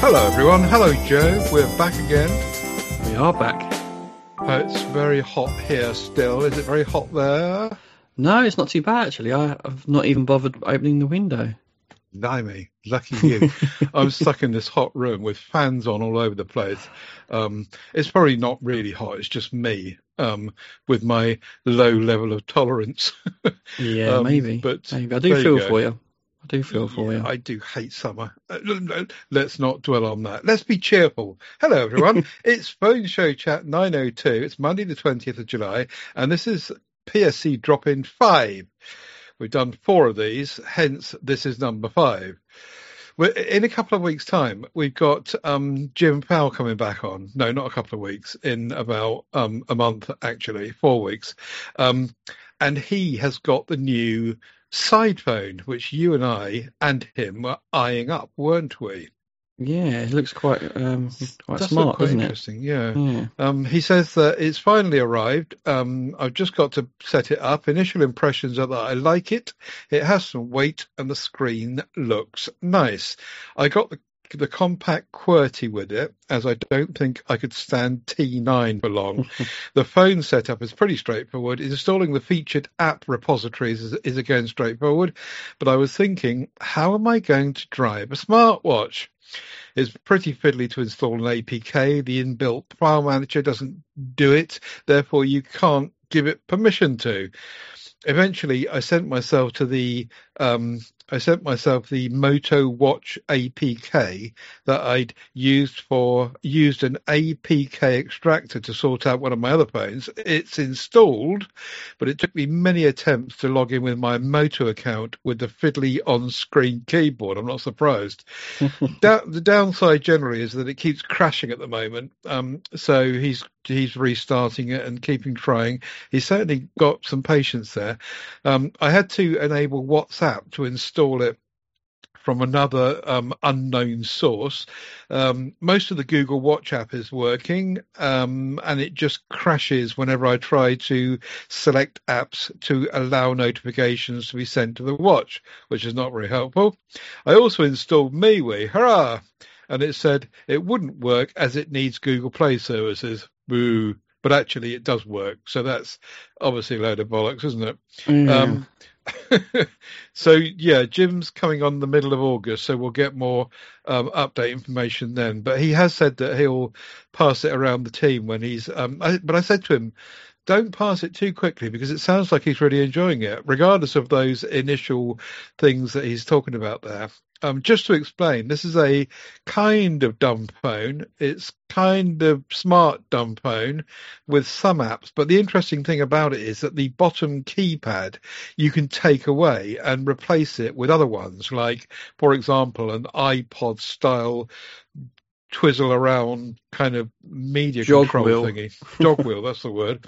Hello everyone, hello Joe, we're back again. We are back. It's very hot here still. Is it very hot there? No, it's not too bad actually. I've not even bothered opening the window. Blimey, lucky you. I'm stuck in this hot room with fans on all over the place. It's probably not really hot, it's just me with my low level of tolerance. Yeah, maybe. But maybe. I do feel for you. I do feel for you. I do hate summer. Let's not dwell on that. Let's be cheerful. Hello, everyone. It's Phone Show Chat 902. It's Monday the 20th of July, and this is PSC Drop-In 5. We've done 4 of these, hence this is number 5. In a couple of weeks' time, we've got Jim Powell coming back on. No, not a couple of weeks, in about a month, actually, 4 weeks. And he has got the new side phone, which you and I and him were eyeing up, weren't we? Yeah, it looks quite smart, look quite doesn't interesting, it? Yeah. He says that it's finally arrived. I've just got to set it up. Initial impressions are that I like it. It has some weight and the screen looks nice. I got the compact QWERTY with it, as I don't think I could stand T9 for long. The phone setup is pretty straightforward. Installing the featured app repositories is again straightforward. But I was thinking, how am I going to drive a smartwatch? It's pretty fiddly to install an APK. The inbuilt file manager doesn't do it. Therefore, you can't give it permission to. Eventually, I sent myself the Moto Watch APK that I'd used an APK extractor to sort out one of my other phones. It's installed, but it took me many attempts to log in with my Moto account with the fiddly on-screen keyboard. I'm not surprised. The downside generally is that it keeps crashing at the moment. So he's restarting it and keeping trying. He's certainly got some patience there. I had to enable WhatsApp to install it from another unknown source. Most of the Google Watch app is working, and it just crashes whenever I try to select apps to allow notifications to be sent to the watch, which is not very helpful. I also installed MeWe, hurrah! And it said it wouldn't work as it needs Google Play services. Boo. But actually it does work. So that's obviously a load of bollocks, isn't it? Yeah. So, yeah, Jim's coming on the middle of August, so we'll get more update information then. But he has said that he'll pass it around the team when he's... But I said to him, don't pass it too quickly because it sounds like he's really enjoying it, regardless of those initial things that he's talking about there. Just to explain, this is a kind of dumb phone. It's kind of smart dumb phone with some apps. But the interesting thing about it is that the bottom keypad you can take away and replace it with other ones, like, for example, an iPod style twizzle around kind of media control thingy. Jog wheel, that's the word.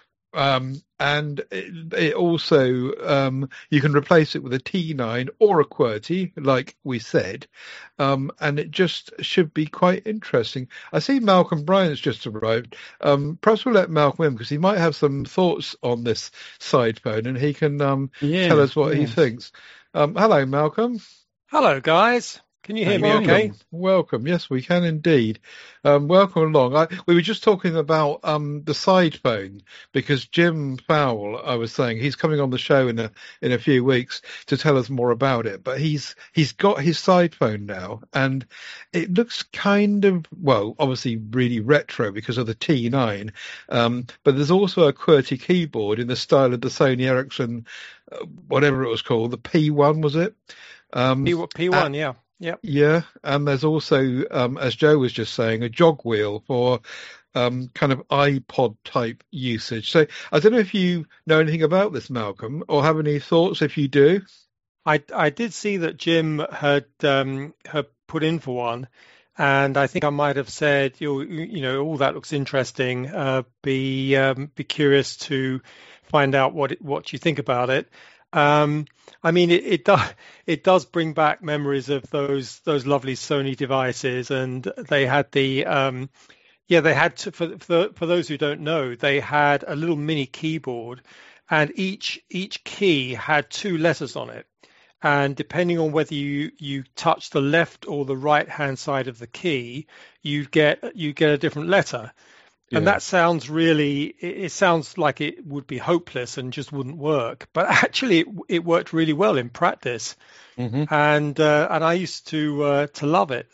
And it also, you can replace it with a T9 or a QWERTY, like we said, and it just should be quite interesting. I see Malcolm Bryant's just arrived. Perhaps we'll let Malcolm in because he might have some thoughts on this side phone and he can tell us what he thinks. Hello, Malcolm. Hello, guys. Can you hear me okay? Welcome. Yes, we can indeed. Welcome along. We were just talking about the side phone because Jim Powell, I was saying, he's coming on the show in a few weeks to tell us more about it. But he's got his side phone now, and it looks kind of, well, obviously really retro because of the T9. But there's also a QWERTY keyboard in the style of the Sony Ericsson, whatever it was called, the P1, was it? P1, yeah. Yep. Yeah, and there's also, as Joe was just saying, a jog wheel for kind of iPod type usage. So I don't know if you know anything about this, Malcolm, or have any thoughts if you do. I did see that Jim had put in for one, and I think I might have said, all that looks interesting. Be curious to find out what you think about it. I mean, it does bring back memories of those lovely Sony devices, and they had for those who don't know, they had a little mini keyboard, and each key had 2 letters on it, and depending on whether you touch the left or the right hand side of the key, you get a different letter. And Yeah. that sounds it sounds like it would be hopeless and just wouldn't work. But actually, it worked really well in practice, Mm-hmm. and I used to love it.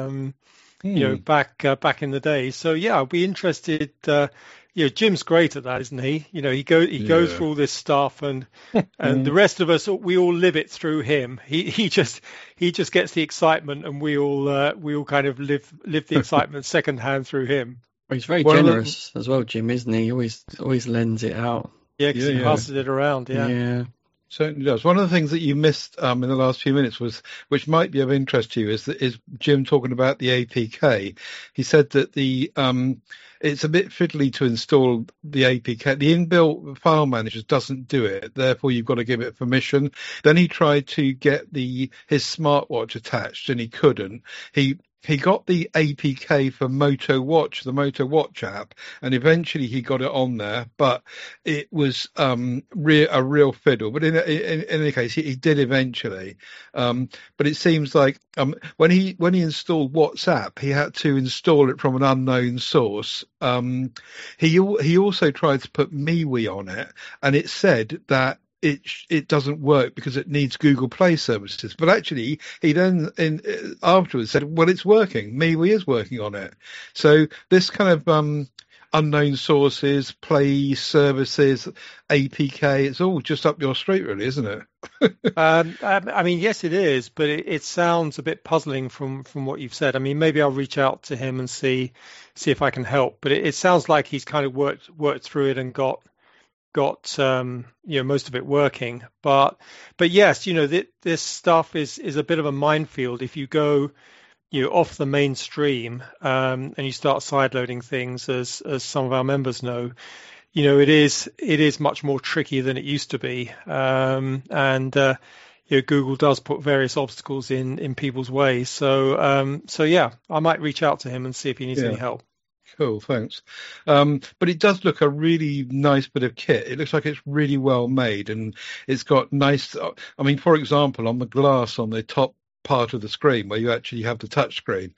Back in the day. So yeah, I'll be interested. Jim's great at that, isn't he? He goes through all this stuff, and the rest of us, we all live it through him. He just gets the excitement, and we all kind of live the excitement secondhand through him. Well, he's very generous as well, Jim, isn't he? He always lends it out. Yeah, because he passes it around. Yeah. Certainly does. One of the things that you missed in the last few minutes which might be of interest to you, is Jim talking about the APK. He said that it's a bit fiddly to install the APK. The inbuilt file manager doesn't do it. Therefore, you've got to give it permission. Then he tried to get his smartwatch attached, and he couldn't. He got the APK for Moto Watch, the Moto Watch app, and eventually he got it on there, but it was a real fiddle. But in any case, he did eventually. But it seems like when he installed WhatsApp, he had to install it from an unknown source. He also tried to put MeWe on it, and it said that it doesn't work because it needs Google Play services. But actually, he then afterwards said, well, it's working. MeWe is working on it. So this kind of unknown sources, Play services, APK, it's all just up your street, really, isn't it? I mean, yes, it is, but it sounds a bit puzzling from what you've said. I mean, maybe I'll reach out to him and see if I can help. But it sounds like he's kind of worked through it and got most of it working, but yes, this stuff is a bit of a minefield. If you go off the mainstream and you start sideloading things, as some of our members know, it is much more tricky than it used to be, and Google does put various obstacles in people's way. So yeah, I might reach out to him and see if he needs any help. Cool, thanks. But it does look a really nice bit of kit. It looks like it's really well made, and it's got nice. I mean, for example, on the glass on the top part of the screen where you actually have the touch screen,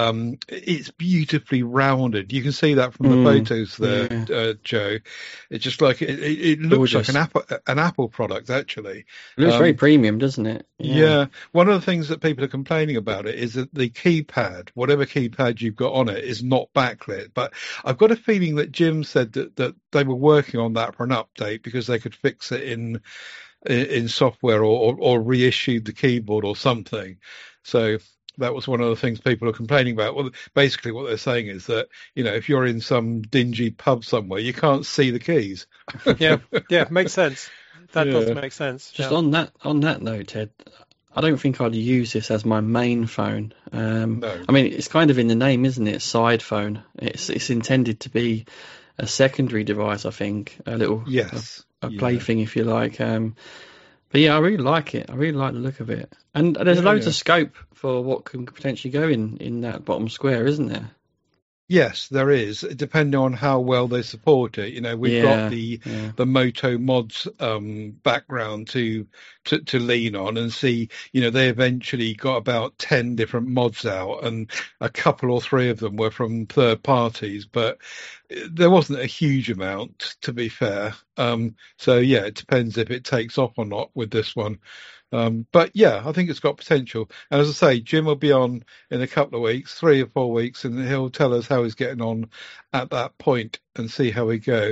it's beautifully rounded. You can see that from the photos there, Joe. It's just like it looks like an Apple product, actually. It looks very premium, doesn't it? Yeah. One of the things that people are complaining about it is that the keypad, whatever keypad you've got on it, is not backlit. But I've got a feeling that Jim said that they were working on that for an update because they could fix it in software or reissued the keyboard or something. So that was one of the things people are complaining about. Well, basically what they're saying is that, if you're in some dingy pub somewhere, you can't see the keys. Yeah, makes sense. That does make sense. Just on that note, Ted, I don't think I'd use this as my main phone. No. I mean, it's kind of in the name, isn't it? Side phone. It's intended to be a secondary device, I think. A little plaything, if you like. But yeah, I really like it. I really like the look of it. And there's loads of scope for what can potentially go in that bottom square, isn't there? Yes, there is, depending on how well they support it. We've got the Moto Mods background to lean on and see. They eventually got about 10 different mods out, and a couple or three of them were from third parties, but there wasn't a huge amount, to be fair. So yeah, it depends if it takes off or not with this one. But yeah, I think it's got potential. And as I say, Jim will be on in a couple of weeks, 3 or 4 weeks, and he'll tell us how he's getting on at that point and see how we go.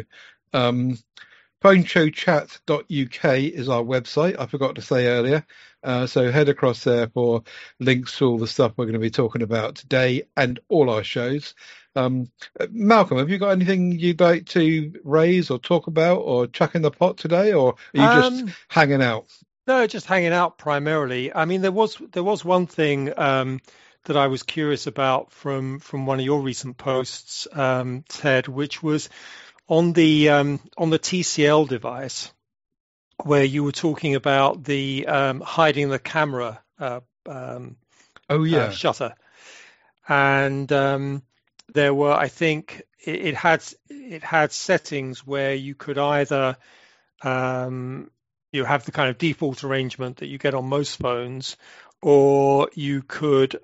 Phoneshowchat.uk is our website. I forgot to say earlier. So head across there for links to all the stuff we're going to be talking about today and all our shows. Malcolm, have you got anything you'd like to raise or talk about or chuck in the pot today, or are you just hanging out? No, just hanging out primarily. I mean, there was one thing that I was curious about from one of your recent posts, Ted, which was on the TCL device, where you were talking about the hiding the camera shutter, and there were, I think, it had settings where you could either you have the kind of default arrangement that you get on most phones, or you could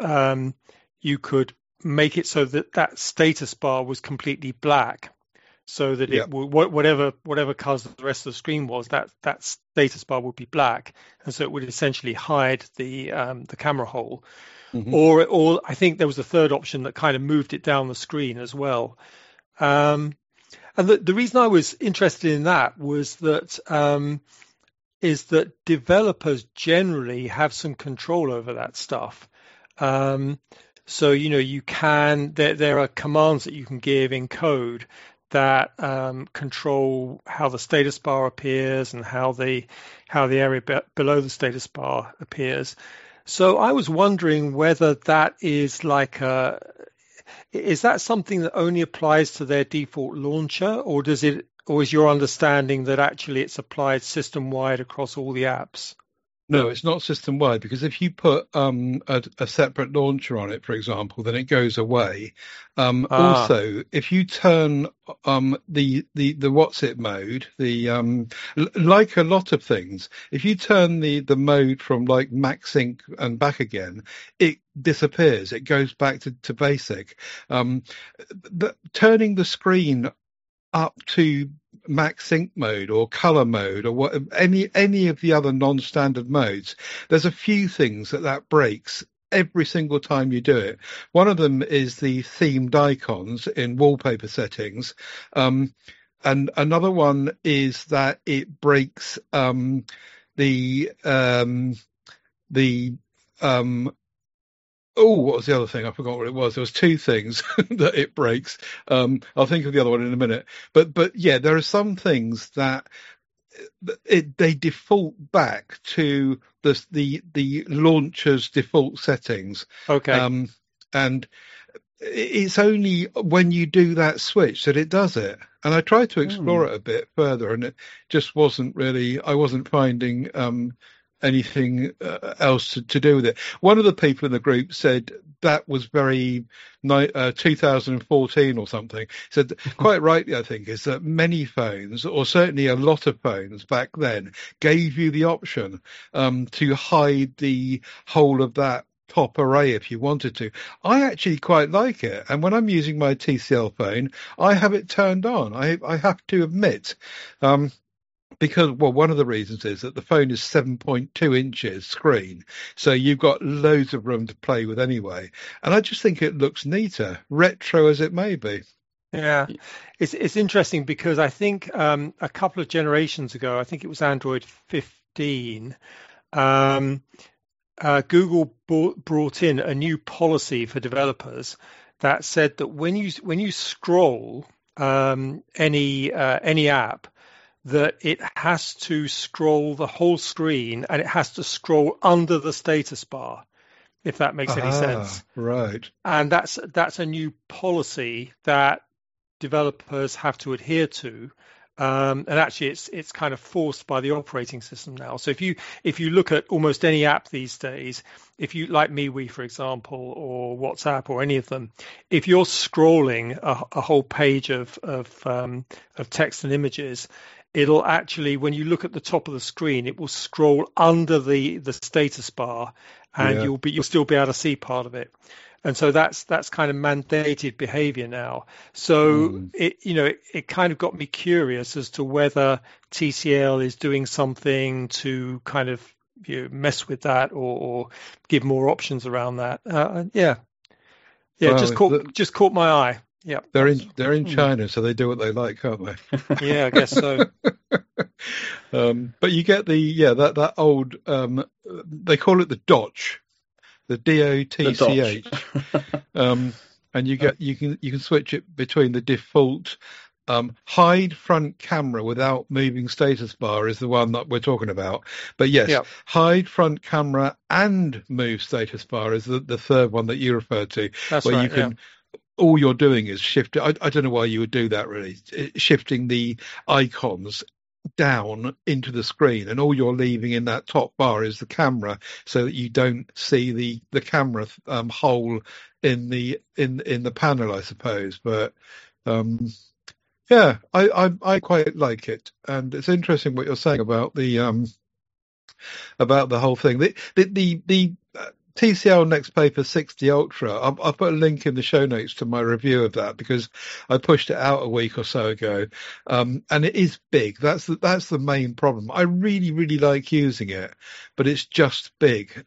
make it so that status bar was completely black, so that it whatever colours the rest of the screen was, that status bar would be black, and so it would essentially hide the camera hole. Mm-hmm. Or I think there was a third option that kind of moved it down the screen as well. And the reason I was interested in that was that is that developers generally have some control over that stuff. So you can there are commands that you can give in code that control how the status bar appears and how the area below the status bar appears. So I was wondering whether that is is that something that only applies to their default launcher, or is your understanding that actually it's applied system-wide across all the apps? No, it's not system-wide, because if you put a separate launcher on it, for example, then it goes away. Also, if you turn the what's it mode, like a lot of things, if you turn the mode from like max sync and back again, it disappears. It goes back to basic. Turning the screen up to max sync mode or color mode or any of the other non-standard modes, there's a few things that breaks every single time you do it. One of them is the themed icons in wallpaper settings, and another one is that it breaks what was the other thing? I forgot what it was. There was two things that it breaks. I'll think of the other one in a minute. But yeah, there are some things that they default back to the launcher's default settings. Okay. And it's only when you do that switch that it does it. And I tried to explore it a bit further, and it just wasn't really. I wasn't finding anything else to do with it. One of the people in the group said that was very 2014 or something. Said quite rightly, I think, is that many phones, or certainly a lot of phones back then, gave you the option to hide the whole of that top array if you wanted to. I actually quite like it, and when I'm using my TCL phone, I have it turned on. I have to admit. Because, well, one of the reasons is that the phone is 7.2 inches screen, so you've got loads of room to play with anyway. And I just think it looks neater, retro as it may be. Yeah, it's interesting because I think a couple of generations ago, I think it was Android 15, Google brought in a new policy for developers that said that when you scroll any app, that it has to scroll the whole screen and it has to scroll under the status bar, if that makes any sense. Right. And that's a new policy that developers have to adhere to. And actually it's kind of forced by the operating system now. So if you look at almost any app these days, if you like MeWe, for example, or WhatsApp or any of them, if you're scrolling a whole page of text and images, it'll actually, when you look at the top of the screen, it will scroll under the status bar, and you'll still be able to see part of it. And so that's kind of mandated behavior now. So it kind of got me curious as to whether TCL is doing something to kind of mess with that or give more options around that. Just caught my eye. Yeah, they're in China, so they do what they like, can't they? Yeah, I guess so. But you get that old they call it the DOTCH, the DOTCH, and you can switch it between the default hide front camera without moving status bar is the one that we're talking about. But yes, hide front camera and move status bar is the third one that you referred to. That's where right, you can. All you're doing is shift. I don't know why you would do that, really. Shifting the icons down into the screen, and all you're leaving in that top bar is the camera, so that you don't see the camera hole in the panel, I suppose. But I quite like it, and it's interesting what you're saying about the about the whole thing. The TCL Nextpaper 60 Ultra. I'll put a link in the show notes to my review of that because I pushed it out a week or so ago, and it is big. That's the main problem. I really, really like using it, but it's just big.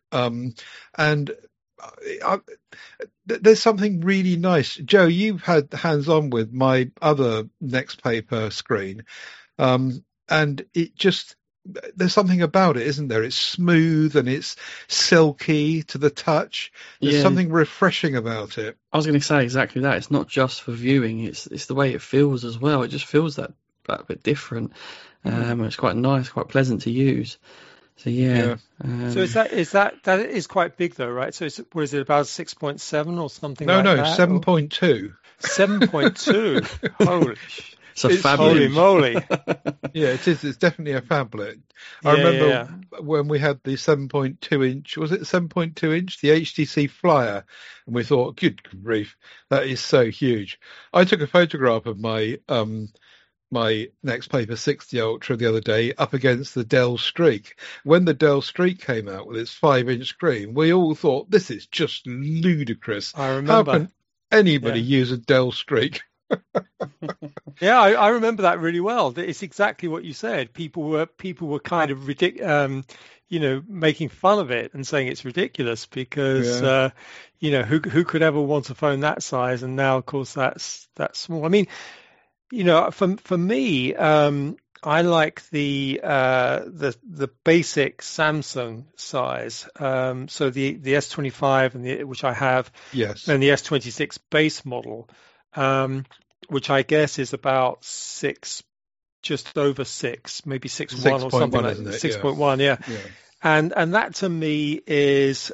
There's something really nice. Joe, you've had hands-on with my other Nextpaper screen, and it just. There's something about it, isn't there? It's smooth and it's silky to the touch. There's something refreshing about it. I was going to say exactly that. It's not just for viewing; it's the way it feels as well. It just feels that bit different. It's quite nice, quite pleasant to use. So yeah. So that is quite big though, right? So what is it, about 6.7 or something? No, like that? 7.2. 7.2. Holy. It's a phablet. Holy moly. Yeah, it is. It's definitely a phablet. I remember when we had the 7.2 inch, was it 7.2 inch, the HTC Flyer, and we thought, good grief, that is so huge. I took a photograph of my my Nextpaper 60 Ultra the other day up against the Dell Streak. When the Dell Streak came out with its 5-inch screen, we all thought, this is just ludicrous. I remember. How can anybody use a Dell Streak? Yeah, I remember that really well. It's exactly what you said. People were kind of making fun of it and saying it's ridiculous because who could ever want a phone that size? And now, of course, that's small. I mean, for me, I like the basic Samsung size. So the S25 and which I have, yes, and the S26 base model. Which I guess is about 6, just over 6, maybe 6.1 or something like that. 6.1, yeah. And that to me is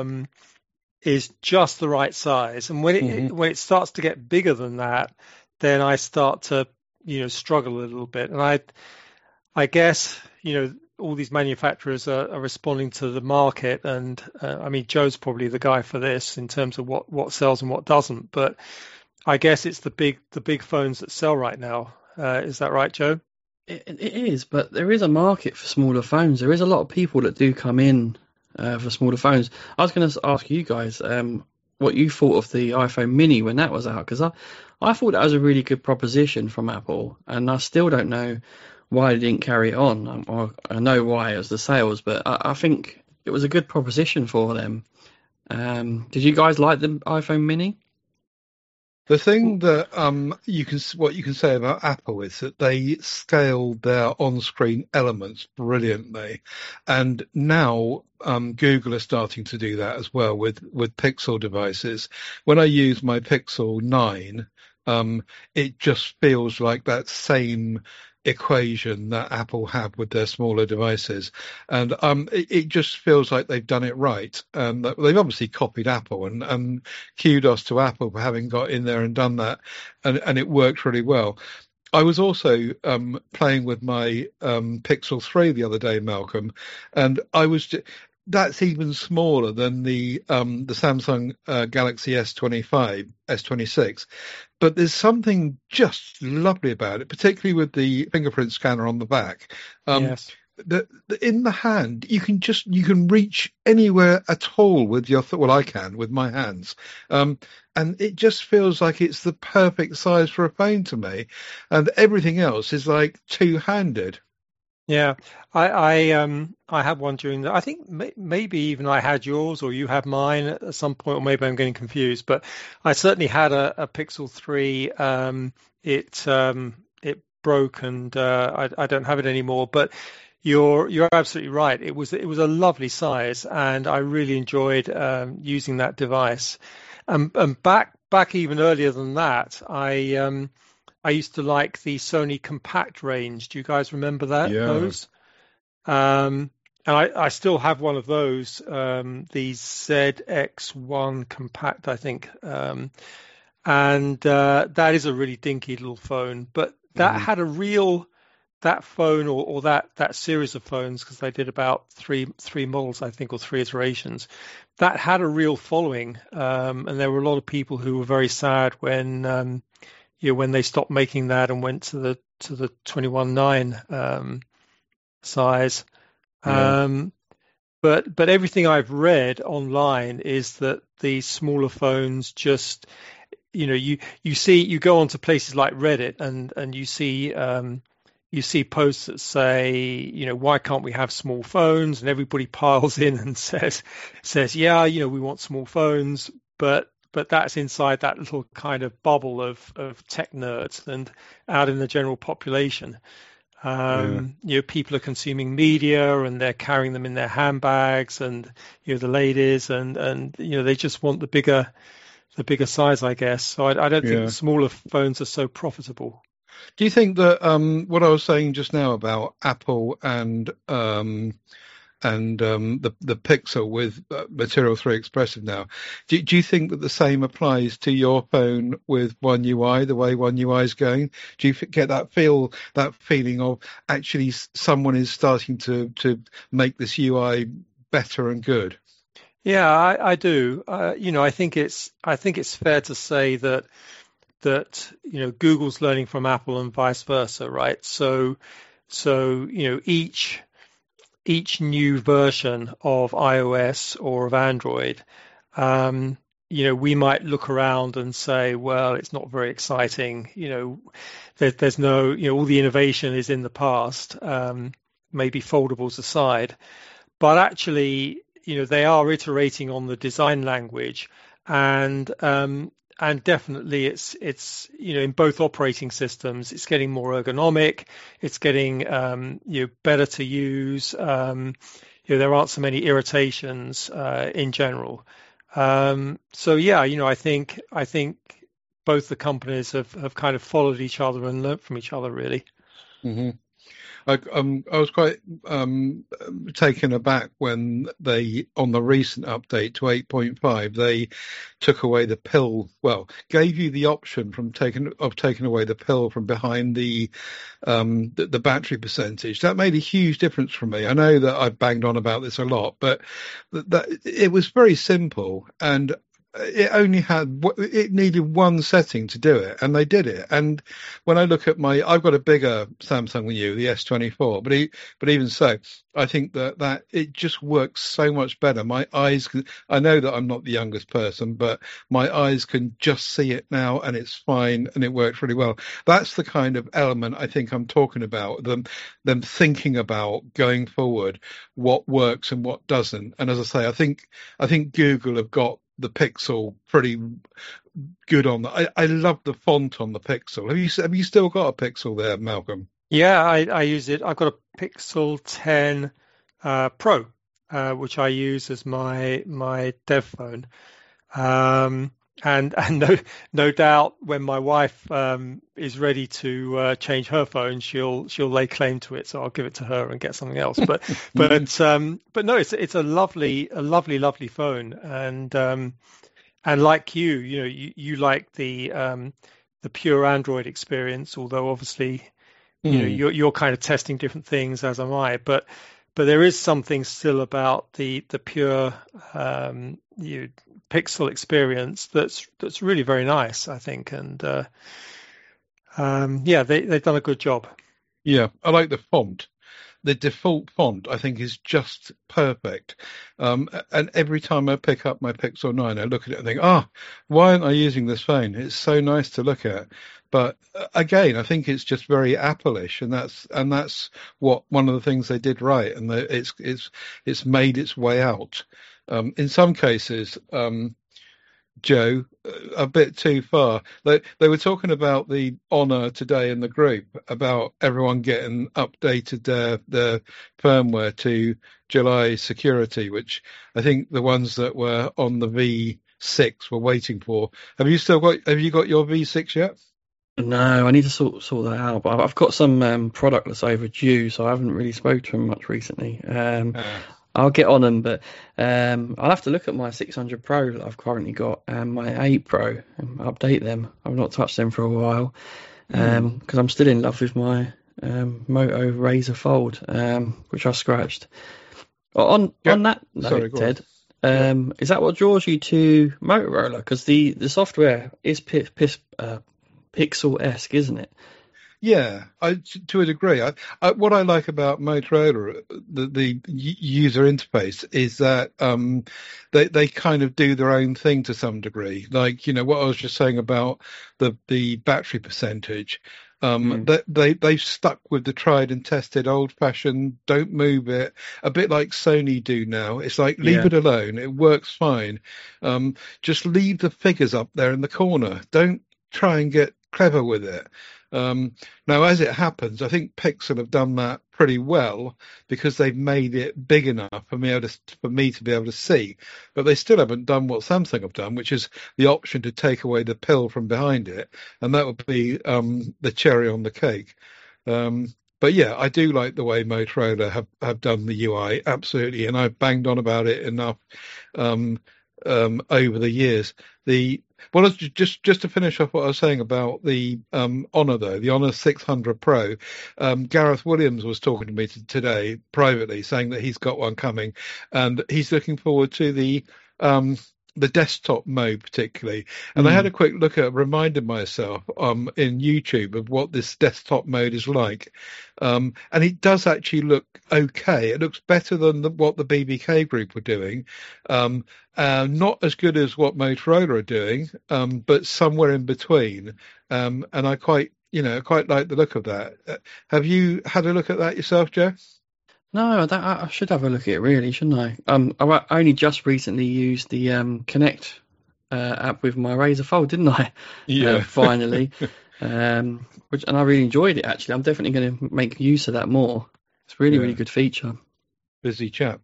just the right size. And when it starts to get bigger than that, then I start to struggle a little bit. And I guess all these manufacturers are responding to the market. And I mean, Joe's probably the guy for this in terms of what sells and what doesn't. But I guess it's the big phones that sell right now. Is that right, Joe? It is, but there is a market for smaller phones. There is a lot of people that do come in for smaller phones. I was going to ask you guys what you thought of the iPhone Mini when that was out, because I thought that was a really good proposition from Apple, and I still don't know why they didn't carry it on. I know why, it was the sales, but I think it was a good proposition for them. Did you guys like the iPhone Mini? The thing that what you can say about Apple is that they scaled their on-screen elements brilliantly, and now Google are starting to do that as well with Pixel devices. When I use my Pixel 9, it just feels like that same equation that Apple have with their smaller devices, and it just feels like they've done it right. They've obviously copied Apple, and kudos to Apple for having got in there and done that, and it worked really well. I was also playing with my Pixel 3 the other day, Malcolm, and that's even smaller than the Samsung Galaxy S25, S26. But there's something just lovely about it, particularly with the fingerprint scanner on the back. Yes. In the hand, you can reach anywhere at all with I can with my hands. And it just feels like it's the perfect size for a phone to me. And everything else is like two-handed. Yeah, I had one during I think maybe even I had yours or you had mine at some point, or maybe I'm getting confused. But I certainly had a Pixel 3. It broke, and I don't have it anymore. But you're absolutely right. It was a lovely size, and I really enjoyed using that device. And back even earlier than that, I used to like the Sony Compact range. Do you guys remember that? Yeah. Those? And I still have one of those, the ZX1 Compact, I think. And that is a really dinky little phone. But that had that phone or that series of phones, because they did about three models, I think, or 3 iterations, that had a real following. And there were a lot of people who were very sad when they stopped making that and went to the 21.9 size. Yeah. But everything I've read online is that the smaller phones just, you go onto places like Reddit and you see posts that say, why can't we have small phones? And everybody piles in and says, yeah, we want small phones, but that's inside that little kind of bubble of tech nerds, and out in the general population. People are consuming media and they're carrying them in their handbags, and the ladies and they just want the bigger size, I guess. So I don't think the smaller phones are so profitable. Do you think that what I was saying just now about Apple and the Pixel with Material 3 Expressive now, do you think that the same applies to your phone with One UI, the way One UI is going? Do you get that feeling of actually someone is starting to make this UI better and good? Yeah, I do. I think it's fair to say that Google's learning from Apple and vice versa, right? So each new version of iOS or of Android, we might look around and say, well, it's not very exciting. There's no, all the innovation is in the past, maybe foldables aside. But actually, they are iterating on the design language, and definitely it's in both operating systems, it's getting more ergonomic, it's getting better to use. There aren't so many irritations in general. So yeah, I think both the companies have kind of followed each other and learnt from each other, really. Mm-hmm. I was quite taken aback when they, on the recent update to 8.5, they took away the pill. Well, gave you the option of taking away the pill from behind the battery percentage. That made a huge difference for me. I know that I've banged on about this a lot, but it was very simple, and it needed one setting to do it, and they did it. And when I look at I've got a bigger Samsung than you, the S24, but even so, I think that it just works so much better. My eyes I know that I'm not the youngest person, but my eyes can just see it now, and it's fine, and it works really well. That's the kind of element I think I'm talking about, them thinking about going forward, what works and what doesn't. And as I say, I think Google have got the Pixel pretty good on that. I love the font on the Pixel. Have you still got a Pixel there, Malcolm? Yeah, I use it. I've got a Pixel 10 Pro, which I use as my dev phone. And no doubt when my wife is ready to change her phone, she'll lay claim to it. So I'll give it to her and get something else. But no, it's a lovely phone. And like you like the pure Android experience, although obviously you're kind of testing different things, as am I. But there is something still about the pure Pixel experience that's really very nice, I think. And they've done a good job. Yeah, I like the font. The default font, I think, is just perfect. And every time I pick up my Pixel 9, I look at it and think, why aren't I using this phone? It's so nice to look at. But again, I think it's just very Apple-ish, and that's what one of the things they did right, and it's made its way out. In some cases, Joe, a bit too far. They were talking about the Honor today in the group about everyone getting updated their firmware to July security, which I think the ones that were on the V6 were waiting for. Have you got your V6 yet? No, I need to sort that out. But I've got some product that's overdue, so I haven't really spoken to him much recently. I'll get on them, but I'll have to look at my 600 Pro that I've currently got and my 8 Pro and update them. I've not touched them for a while because I'm still in love with my Moto Razr Fold, which I scratched. On that note, Ted, is that what draws you to Motorola? Because the software is Pixel-esque, isn't it? Yeah, to a degree. What I like about Motorola, the user interface, is that they kind of do their own thing to some degree. Like, what I was just saying about the battery percentage. They've stuck with the tried and tested old fashioned, don't move it, a bit like Sony do now. It's like, leave it alone. It works fine. Just leave the figures up there in the corner. Don't try and get clever with it. Now, as it happens, I think Pixel have done that pretty well because they've made it big enough for me to be able to see. But they still haven't done what Samsung have done, which is the option to take away the pill from behind it, and that would be the cherry on the cake. But yeah, I do like the way Motorola have done the UI, absolutely, and I've banged on about it enough over the years. Just to finish off what I was saying about the Honor, though, the Honor 600 Pro, Gareth Williams was talking to me today privately, saying that he's got one coming, and he's looking forward to the desktop mode particularly. And I had a quick look reminded myself in YouTube of what this desktop mode is like, and it does actually look okay. It looks better than what the BBK group were doing. Not as good as what Motorola are doing, but somewhere in between. And I quite like the look of that. Have you had a look at that yourself, Joe? No, I should have a look at it, really, shouldn't I? I only just recently used the Connect app with my Razer Fold, didn't I? Yeah. Finally, and I really enjoyed it. Actually, I'm definitely going to make use of that more. It's really good feature. Busy chap.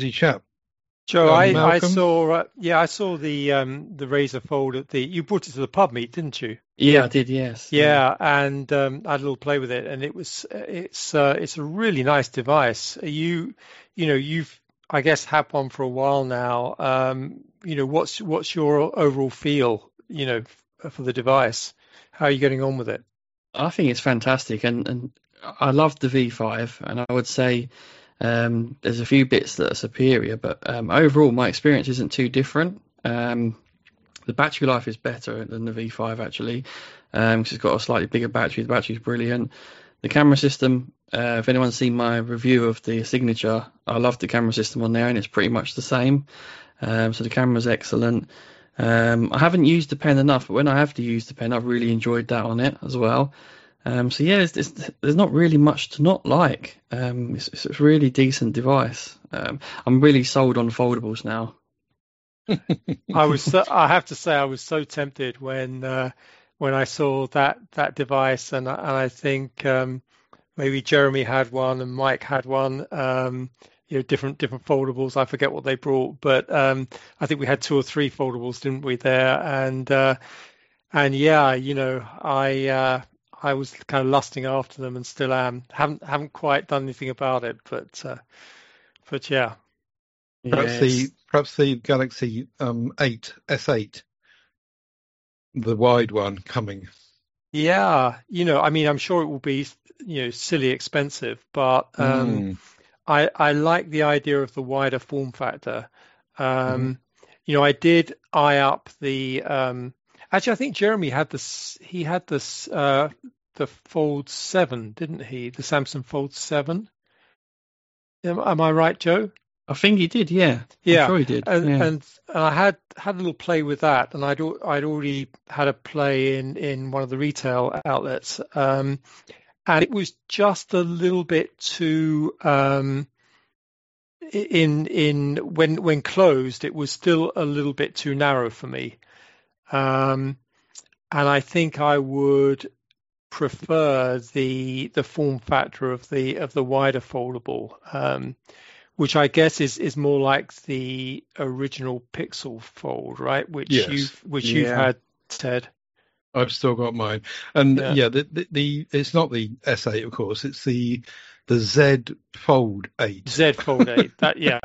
Joe, I saw the Razer Fold you brought it to the pub meet, didn't you? Yeah, I did. Yes. Yeah, and I had a little play with it, and it's a really nice device. You've I guess had one for a while now. What's your overall feel for the device? How are you getting on with it? I think it's fantastic, and I love the V5, and I would say there's a few bits that are superior, but overall my experience isn't too different. The battery life is better than the V5 actually, because it's got a slightly bigger battery. The battery's brilliant. The camera system, if anyone's seen my review of the Signature, I love the camera system on there, and it's pretty much the same. So the camera's excellent. I haven't used the pen enough, but when I have to use the pen, I've really enjoyed that on it as well. So yeah, there's not really much to not like. It's a really decent device. I'm really sold on foldables now. I have to say I was so tempted when I saw that device, and I think maybe Jeremy had one and Mike had one. Different foldables. I forget what they brought, but I think we had 2 or 3 foldables, didn't we? There and yeah, I was kind of lusting after them and still am. Haven't quite done anything about it, but yeah. Perhaps the Galaxy 8 S8, the wide one coming. Yeah, I'm sure it will be silly expensive, but I like the idea of the wider form factor. I did eye up the. Actually, I think Jeremy had this. He had this the Fold 7, didn't he? The Samsung Fold 7. Am I right, Joe? I think he did, yeah. Yeah, I'm sure he did. And I had a little play with that, and I'd already had a play in one of the retail outlets, and it was just a little bit too when closed, it was still a little bit too narrow for me, and I think I would prefer the form factor of the wider foldable. Which I guess is more like the original Pixel Fold, right? Which you've had, Ted. I've still got mine, and the it's not the S8, of course. It's the Z Fold 8. Z Fold 8. That yep.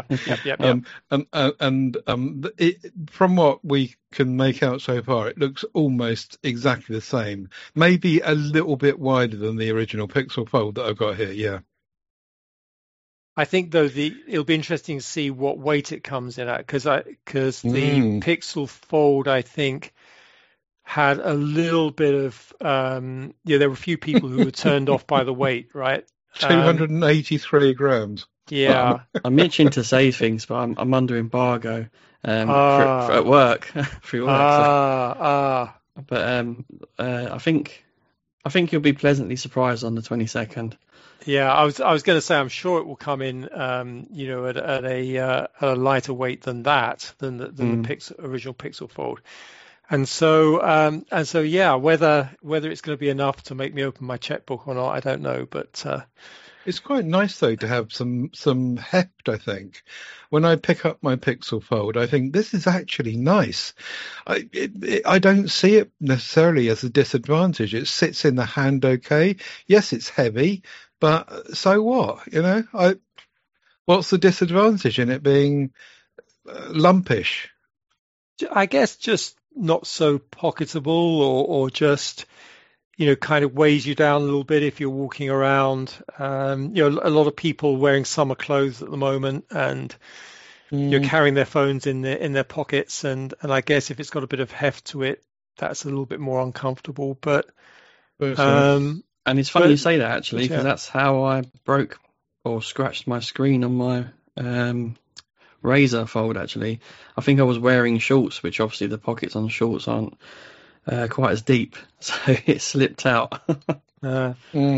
From what we can make out so far, it looks almost exactly the same. Maybe a little bit wider than the original Pixel Fold that I've got here. Yeah. I think though it'll be interesting to see what weight it comes in at, because the Pixel Fold, I think, had a little bit of there were a few people who were turned off by the weight, right? 283 grams. Yeah, I'm itching to say things, but I'm under embargo for at work. Through work. But I think you'll be pleasantly surprised on the 22nd. Yeah, I was going to say I'm sure it will come in, at a lighter weight than that, than the original Pixel Fold. And so yeah, whether it's going to be enough to make me open my checkbook or not, I don't know. But it's quite nice though to have some heft. I think when I pick up my Pixel Fold, I think this is actually nice. I don't see it necessarily as a disadvantage. It sits in the hand okay. Yes, it's heavy, but so what? What's the disadvantage in it being lumpish? I guess just not so pocketable, or just kind of weighs you down a little bit if you're walking around. A lot of people wearing summer clothes at the moment, and you're carrying their phones in their pockets, and I guess if it's got a bit of heft to it, that's a little bit more uncomfortable. But and it's funny you say that, actually, because that's how I broke or scratched my screen on my Razer Fold. Actually, I think I was wearing shorts, which obviously the pockets on shorts aren't quite as deep, so it slipped out. Yeah.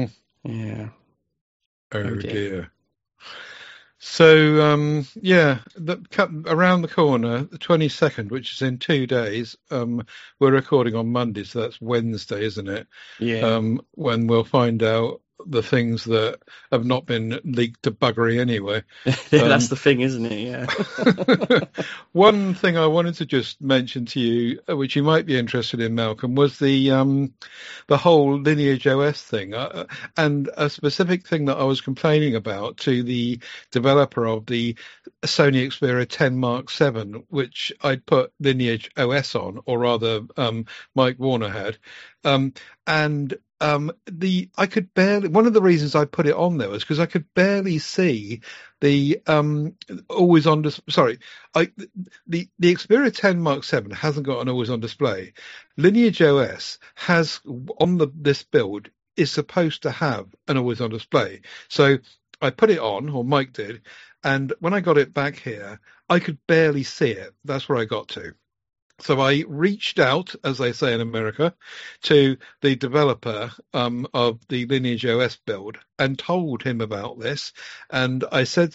Oh dear. So around the corner, the 22nd, which is in 2 days. We're recording on Monday, so that's Wednesday, isn't it? Yeah. When we'll find out the things that have not been leaked to buggery anyway. That's the thing, isn't it? Yeah. One thing I wanted to just mention to you, which you might be interested in, Malcolm, was the whole Lineage OS thing, and a specific thing that I was complaining about to the developer of the Sony Xperia 10 Mark 7, which I'd put Lineage OS on, or rather Mike Warner had, and I could barely, one of the reasons I put it on there was because I could barely see the always on display. The Xperia 10 Mark 7 hasn't got an always on display. Lineage OS has on this build is supposed to have an always on display. So I put it on, or Mike did, and when I got it back here, I could barely see it. That's where I got to. So I reached out, as they say in America, to the developer of the Lineage OS build and told him about this. And I said,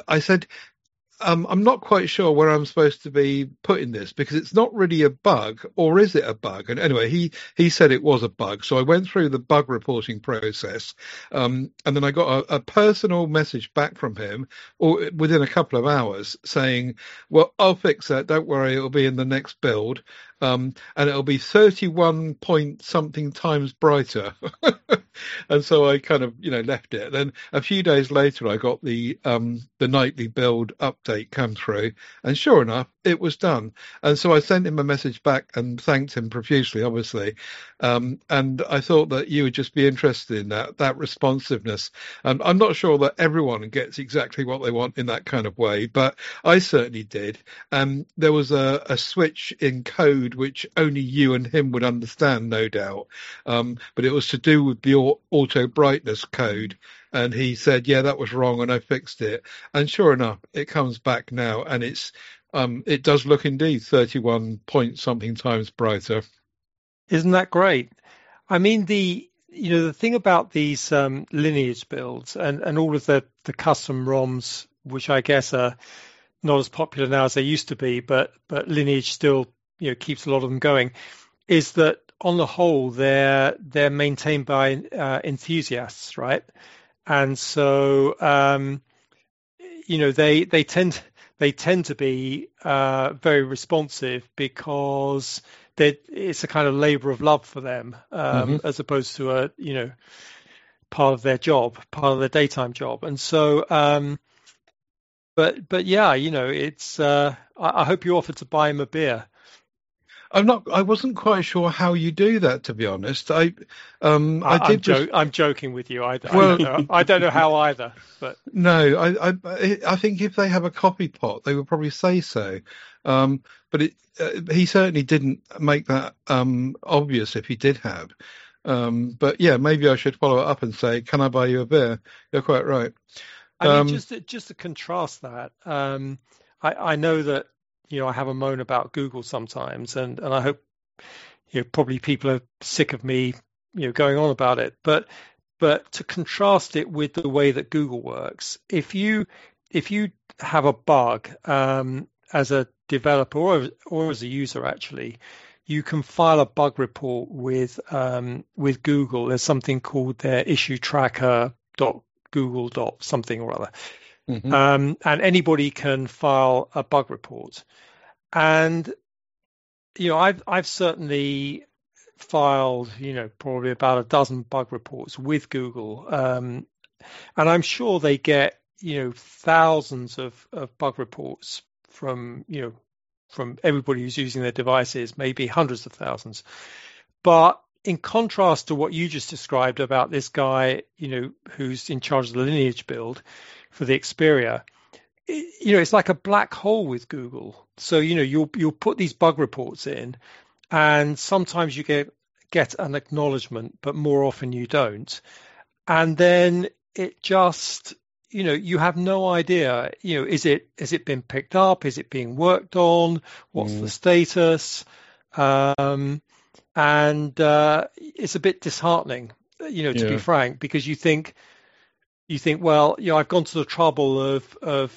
I'm not quite sure where I'm supposed to be putting this, because it's not really a bug, or is it a bug? And anyway, he said it was a bug. So I went through the bug reporting process, and then I got a personal message back from him within a couple of hours saying, well, I'll fix that. Don't worry. It'll be in the next build. And it'll be 31 point something times brighter. And so I kind of, left it. Then a few days later, I got the nightly build update come through, and sure enough, it was done. And so I sent him a message back and thanked him profusely, obviously. And I thought that you would just be interested in that responsiveness. I'm not sure that everyone gets exactly what they want in that kind of way, but I certainly did. There was a switch in code which only you and him would understand, no doubt. But it was to do with the auto brightness code. And he said, yeah, that was wrong, and I fixed it. And sure enough, it comes back now, and it does look indeed 31 point something times brighter. Isn't that great? I mean, the thing about these Lineage builds and all of the custom ROMs, which I guess are not as popular now as they used to be, but Lineage still keeps a lot of them going, is that on the whole they're maintained by enthusiasts, right? And so they tend to be very responsive, because it's a kind of labor of love for them, as opposed to a part of their job, part of their daytime job. And so but yeah, it's I hope you offer to buy him a beer. I wasn't quite sure how you do that, to be honest. I'm joking with you. I don't know how either. But no, I think if they have a copy pot, they would probably say so. But he certainly didn't make that obvious if he did have. But yeah, maybe I should follow it up and say, "Can I buy you a beer?" You're quite right. I mean, just to contrast that, I know that I have a moan about Google sometimes, and I hope probably people are sick of me going on about it. But to contrast it with the way that Google works, if you have a bug as a developer or as a user, actually, you can file a bug report with Google. There's something called their issue tracker.google. something or other. Mm-hmm. And anybody can file a bug report. And I've certainly filed probably about a dozen bug reports with Google, and I'm sure they get thousands of bug reports from everybody who's using their devices, maybe hundreds of thousands. But in contrast to what you just described about this guy who's in charge of the Lineage build for the Xperia, it's like a black hole with Google. So you'll put these bug reports in, and sometimes you get an acknowledgement, but more often you don't. And then it just you have no idea. Is it been picked up? Is it being worked on? What's the status? And it's a bit disheartening, to be frank, because you think, well, I've gone to the trouble of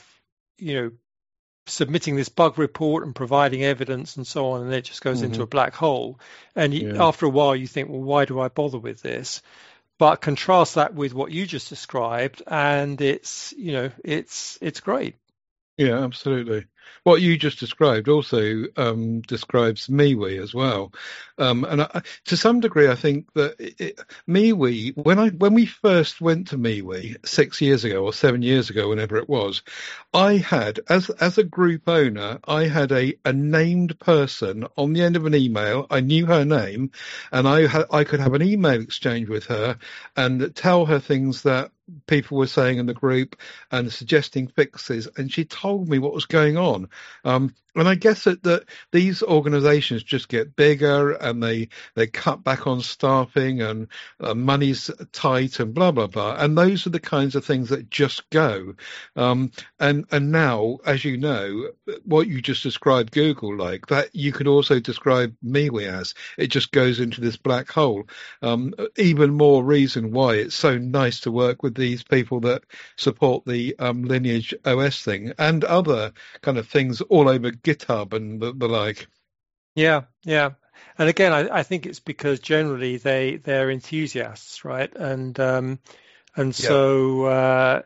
submitting this bug report and providing evidence and so on, and it just goes into a black hole. And after a while, you think, well, why do I bother with this? But contrast that with what you just described, and it's great. Yeah, absolutely. What you just described also describes MeWe as well, and to some degree, I think that MeWe, when we first went to MeWe 6 years ago or 7 years ago, whenever it was, I had as a group owner, I had a named person on the end of an email. I knew her name, and I could have an email exchange with her and tell her things that people were saying in the group and suggesting fixes, and she told me what was going on. And I guess that these organizations just get bigger and they cut back on staffing and money's tight and blah, blah, blah. And those are the kinds of things that just go. And now, as you know, what you just described Google like, that you could also describe MeWe as. It just goes into this black hole. Even more reason why it's so nice to work with these people that support the Lineage OS thing and other kind of things all over GitHub and the like. Yeah. And again, I think it's because generally they're enthusiasts, right? And so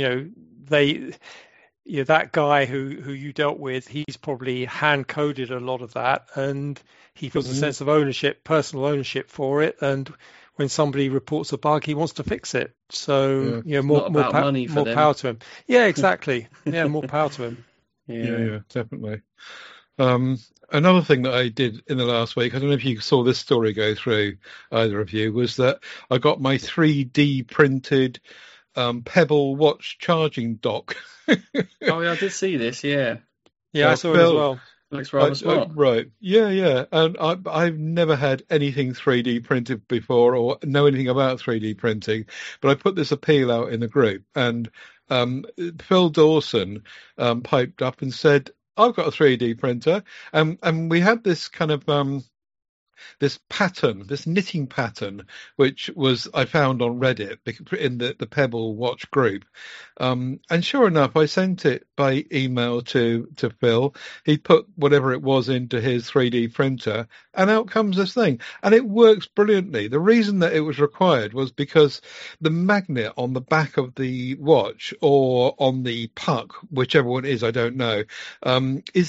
that guy who you dealt with, he's probably hand coded a lot of that, and he feels a sense of ownership, personal ownership for it, and when somebody reports a bug, he wants to fix it. So more power to him. Yeah, exactly. Yeah, more power to him. Yeah, definitely. Another thing that I did in the last week, I don't know if you saw this story go through, either of you, was that I got my 3D printed Pebble watch charging dock. Oh, yeah, I did see this, yeah. Yeah, I saw it as well. Looks rather smart. Right. Yeah. And I've never had anything 3D printed before or know anything about 3D printing, but I put this appeal out in the group, and Phil Dawson piped up and said, I've got a 3D printer. And we had this kind of this pattern, this knitting pattern, which was I found on Reddit in the Pebble Watch group. And sure enough, I sent it by email to Phil. He put whatever it was into his 3D printer, and out comes this thing. And it works brilliantly. The reason that it was required was because the magnet on the back of the watch or on the puck, whichever one it is, I don't know, is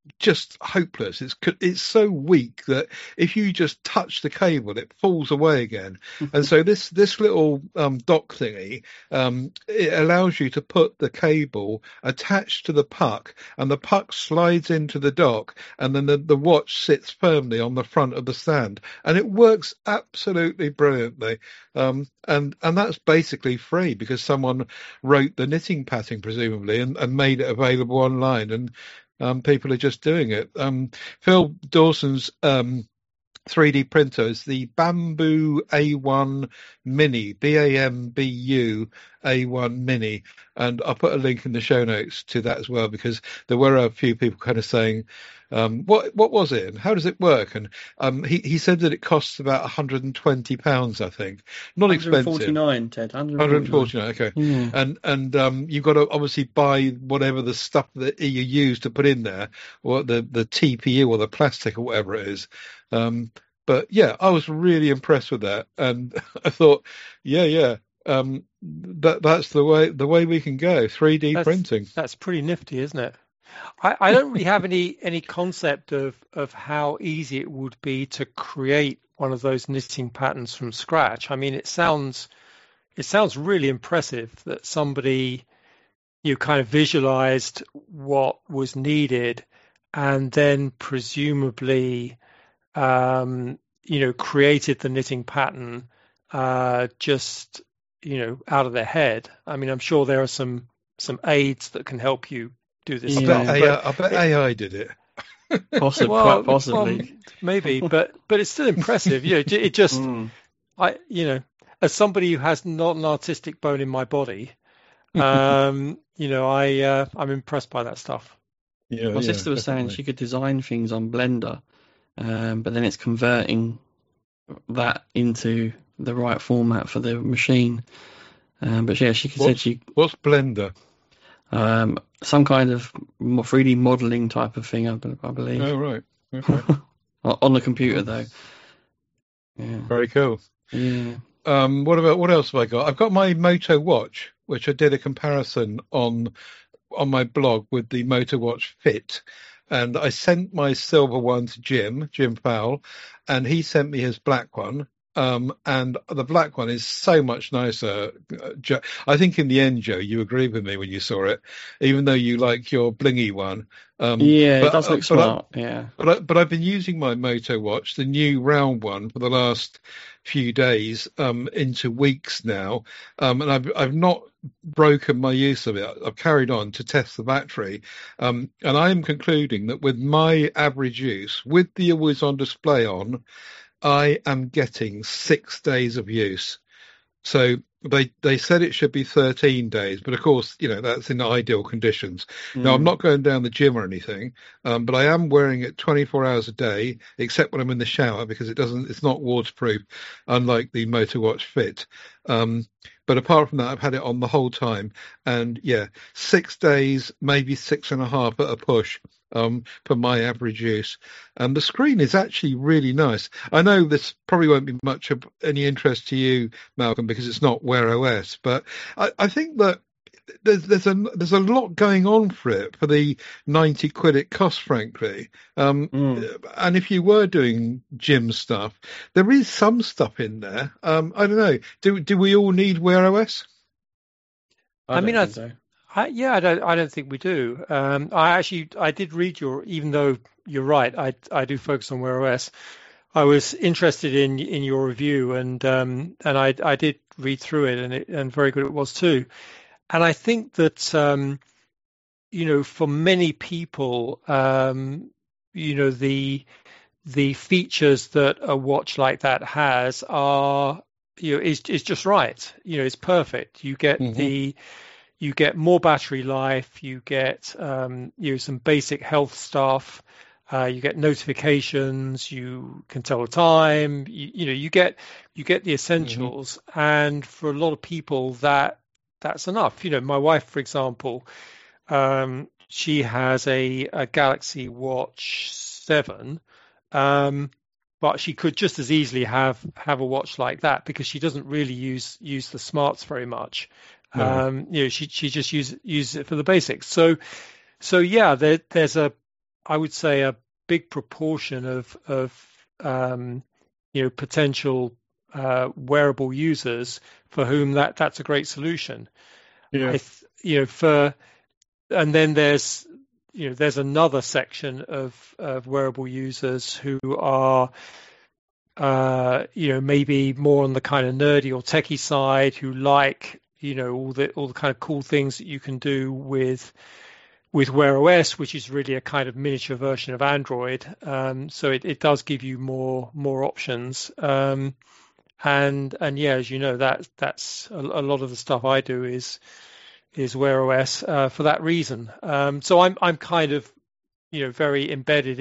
just hopeless. It's so weak that if you just touch the cable, it falls away again. And so this little dock thingy, it allows you to put the cable attached to the puck, and the puck slides into the dock, and then the watch sits firmly on the front of the stand, and it works absolutely brilliantly. And that's basically free because someone wrote the knitting pattern presumably and made it available online, and people are just doing it. Phil Dawson's 3D printer is the Bambu A1 Mini, Bambu A1 Mini, and I'll put a link in the show notes to that as well, because there were a few people kind of saying, what was it and how does it work? And he said that it costs about £120, I think. Not expensive. 149, Ted. 149. Okay. Yeah. And you've got to obviously buy whatever the stuff that you use to put in there, or the TPU or the plastic or whatever it is. But yeah, I was really impressed with that, and I thought, that's the way we can go. 3D printing. That's pretty nifty, isn't it? I don't really have any concept of how easy it would be to create one of those knitting patterns from scratch. I mean, it sounds really impressive that somebody kind of visualized what was needed and then presumably created the knitting pattern just out of their head. I mean, I'm sure there are some aids that can help you do this stuff. I bet AI did it. Quite possibly. Well, maybe, but it's still impressive. It just as somebody who has not an artistic bone in my body, I'm impressed by that stuff. Yeah, my sister was saying she could design things on Blender, but then it's converting that into the right format for the machine. But yeah, she said she. What's Blender? Some kind of 3D modeling type of thing, I believe. Oh, right. Okay. On the computer, though. Yeah. Very cool. Yeah. What else have I got? I've got my Moto Watch, which I did a comparison on my blog with the Moto Watch Fit. And I sent my silver one to Jim Fowle, and he sent me his black one. And the black one is so much nicer. I think in the end, Joe, you agreed with me when you saw it, even though you like your blingy one. It does look smart. But I've been using my Moto Watch, the new round one, for the last few days, into weeks now, and I've not broken my use of it. I've carried on to test the battery, and I am concluding that with my average use, with the always on display on, I am getting 6 days of use. So they said it should be 13 days, but of course, that's in ideal conditions. Now, I'm not going down the gym or anything, but I am wearing it 24 hours a day, except when I'm in the shower, because it's not waterproof, unlike the Moto Watch Fit. But apart from that, I've had it on the whole time, and 6 days, maybe 6.5 at a push. For my average use, and the screen is actually really nice. I know this probably won't be much of any interest to you, Malcolm, because it's not Wear OS, but I think that there's a lot going on for it for the 90 quid it costs, frankly. And if you were doing gym stuff, there is some stuff in there. I don't know. Do we all need Wear OS? I think so. I don't think we do. I did read even though you're right, I do focus on Wear OS. I was interested in your review, and I did read through it, and very good it was too. And I think that for many people, the features that a watch like that has are is just right. It's perfect. You get you get more battery life, you get some basic health stuff, you get notifications, you can tell the time, you get the essentials, and for a lot of people that's enough. My wife, for example, she has a Galaxy Watch 7, but she could just as easily have a watch like that because she doesn't really use the smarts very much. She just uses it for the basics. So yeah, there's a I would say, a big proportion of potential wearable users for whom that's a great solution. Yeah. And then there's another section of wearable users who are maybe more on the kind of nerdy or techie side, who like all the kind of cool things that you can do with Wear OS, which is really a kind of miniature version of Android. So it does give you more options. And yeah, as you know, that's a lot of the stuff I do is Wear OS for that reason. So I'm kind of very embedded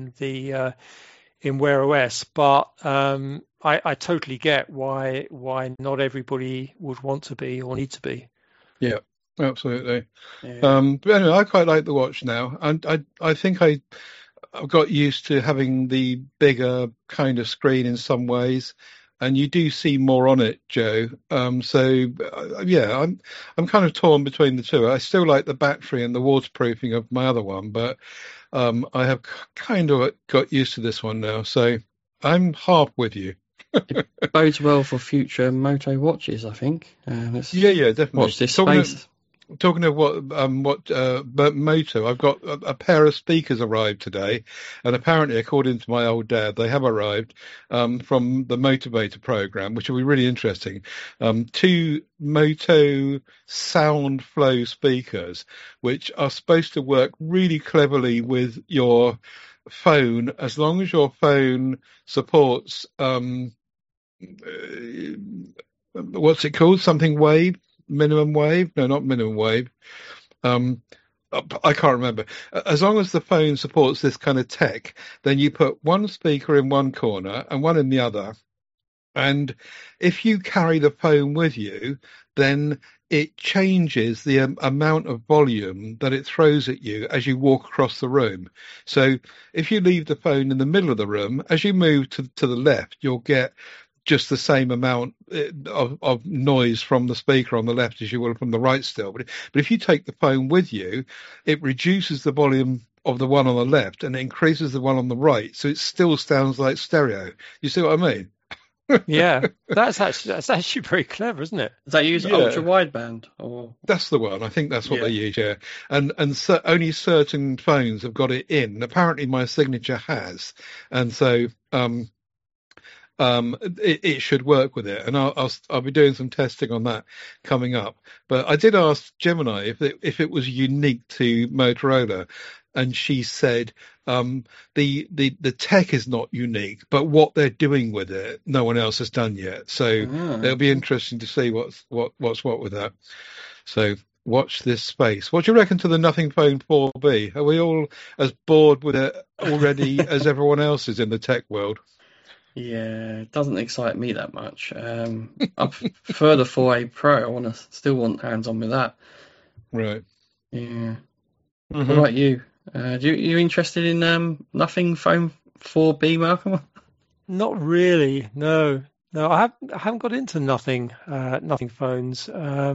in Wear OS, but I totally get why not everybody would want to be or need to be. Yeah, absolutely. Yeah. But anyway, I quite like the watch now, and I think I've got used to having the bigger kind of screen in some ways, and you do see more on it, Joe. Yeah, I'm kind of torn between the two. I still like the battery and the waterproofing of my other one, but I have kind of got used to this one now, so I'm half with you. It bodes well for future Moto watches, I think. Yeah, definitely. Watch this space. Talking of what Moto, I've got a pair of speakers arrived today, and apparently, according to my old dad, they have arrived from the Motivator program, which will be really interesting. 2 Moto Sound Flow speakers, which are supposed to work really cleverly with your phone, as long as your phone supports what's it called? Something wave. Minimum wave? No, not minimum wave. I can't remember. As long as the phone supports this kind of tech, then you put one speaker in one corner and one in the other. And if you carry the phone with you, then it changes the amount of volume that it throws at you as you walk across the room. So if you leave the phone in the middle of the room, as you move to the left, you'll get just the same amount of noise from the speaker on the left as you will from the right still. But if you take the phone with you, it reduces the volume of the one on the left and increases the one on the right. So it still sounds like stereo. You see what I mean? Yeah, that's actually very clever, isn't it? Does that use ultra wideband? Or that's the one. I think that's what they use. Yeah, and only certain phones have got it in. Apparently, my Signature has, and so it should work with it, and I'll be doing some testing on that coming up. But I did ask Gemini if it was unique to Motorola, and she said the tech is not unique, but what they're doing with it, no one else has done yet. So it'll be interesting to see what's what with that. So watch this space. What do you reckon to the Nothing Phone 4B? Are we all as bored with it already as everyone else is in the tech world? Yeah, it doesn't excite me that much. I prefer the 4A Pro. I still want hands on with that. Right. Yeah. What about you? You interested in Nothing Phone 4B, Malcolm? Not really. No. I haven't got into nothing phones.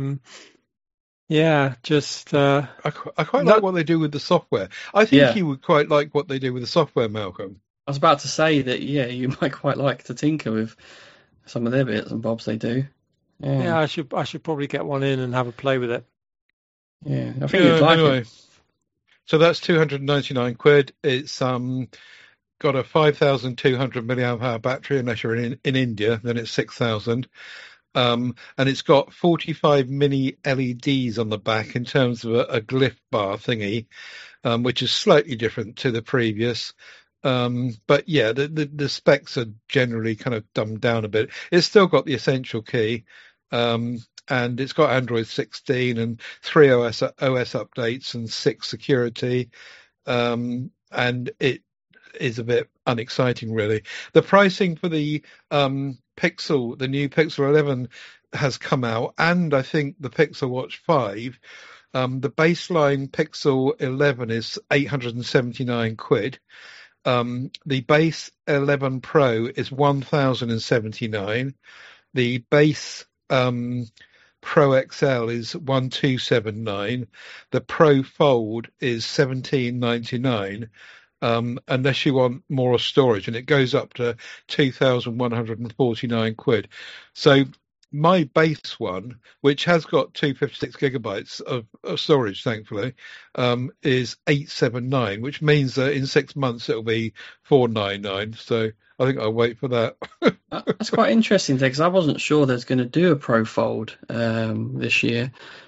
Yeah, just. I quite like what they do with the software. I think you would quite like what they do with the software, Malcolm. I was about to say that, you might quite like to tinker with some of their bits and bobs they do. Yeah, I should probably get one in and have a play with it. Yeah, I think you'd like it. So that's £299. It's got a 5,200 milliamp hour battery, unless you're in India, then it's 6,000. And it's got 45 mini LEDs on the back in terms of a glyph bar thingy, which is slightly different to the previous. But yeah, the specs are generally kind of dumbed down a bit. It's still got the essential key, and it's got Android 16 and 3 OS updates and 6 security, and it is a bit unexciting, really. The pricing for the Pixel, the new Pixel 11, has come out, and I think the Pixel Watch 5. The baseline Pixel 11 is £879. The base 11 Pro is 1,079. The base Pro XL is 1,279. The Pro Fold is 1,799. Unless you want more storage, and it goes up to 2,149 quid. So my base one, which has got 256 gigabytes of storage, thankfully, is 879, which means that in 6 months it'll be 499. So I think I'll wait for that. That's quite interesting, because I wasn't sure there's going to do a Pro Fold this year.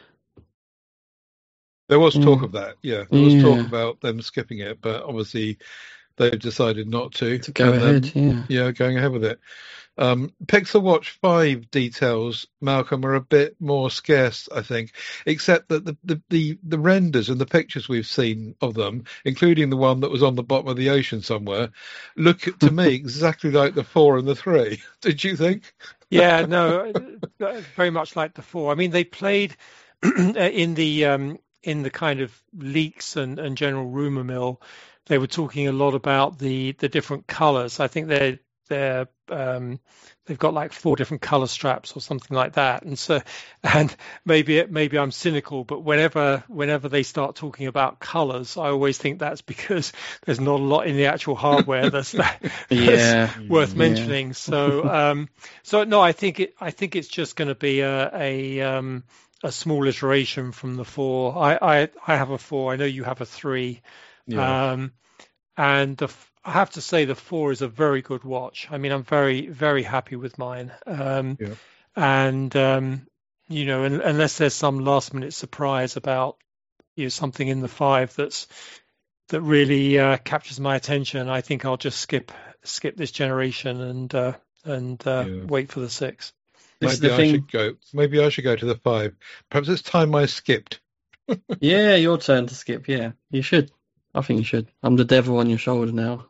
There was talk of that, yeah. There was talk about them skipping it, but obviously they've decided not to. To go ahead, yeah, going ahead with it. Pixel Watch 5 details, Malcolm, are a bit more scarce, I think, except that the renders and the pictures we've seen of them, including the one that was on the bottom of the ocean somewhere, look to me exactly like the 4 and the 3. Did you think? Yeah, no, very much like the 4. I mean, they played in the kind of leaks and general rumor mill. They were talking a lot about the different colors. I think they've got like 4 different color straps or something like that. And maybe I'm cynical, but whenever they start talking about colors, I always think that's because there's not a lot in the actual hardware that's worth mentioning. So no, I think it's just going to be a small iteration from the 4. I have a 4. I know you have a 3. Yeah. And I have to say the 4 is a very good watch. I mean, I'm very, very happy with mine. And unless there's some last minute surprise about something in the 5 that really captures my attention, I think I'll just skip this generation and wait for the 6. Maybe I should go to the 5. Perhaps it's time I skipped. Yeah, your turn to skip. Yeah, you should. I think you should. I'm the devil on your shoulder now.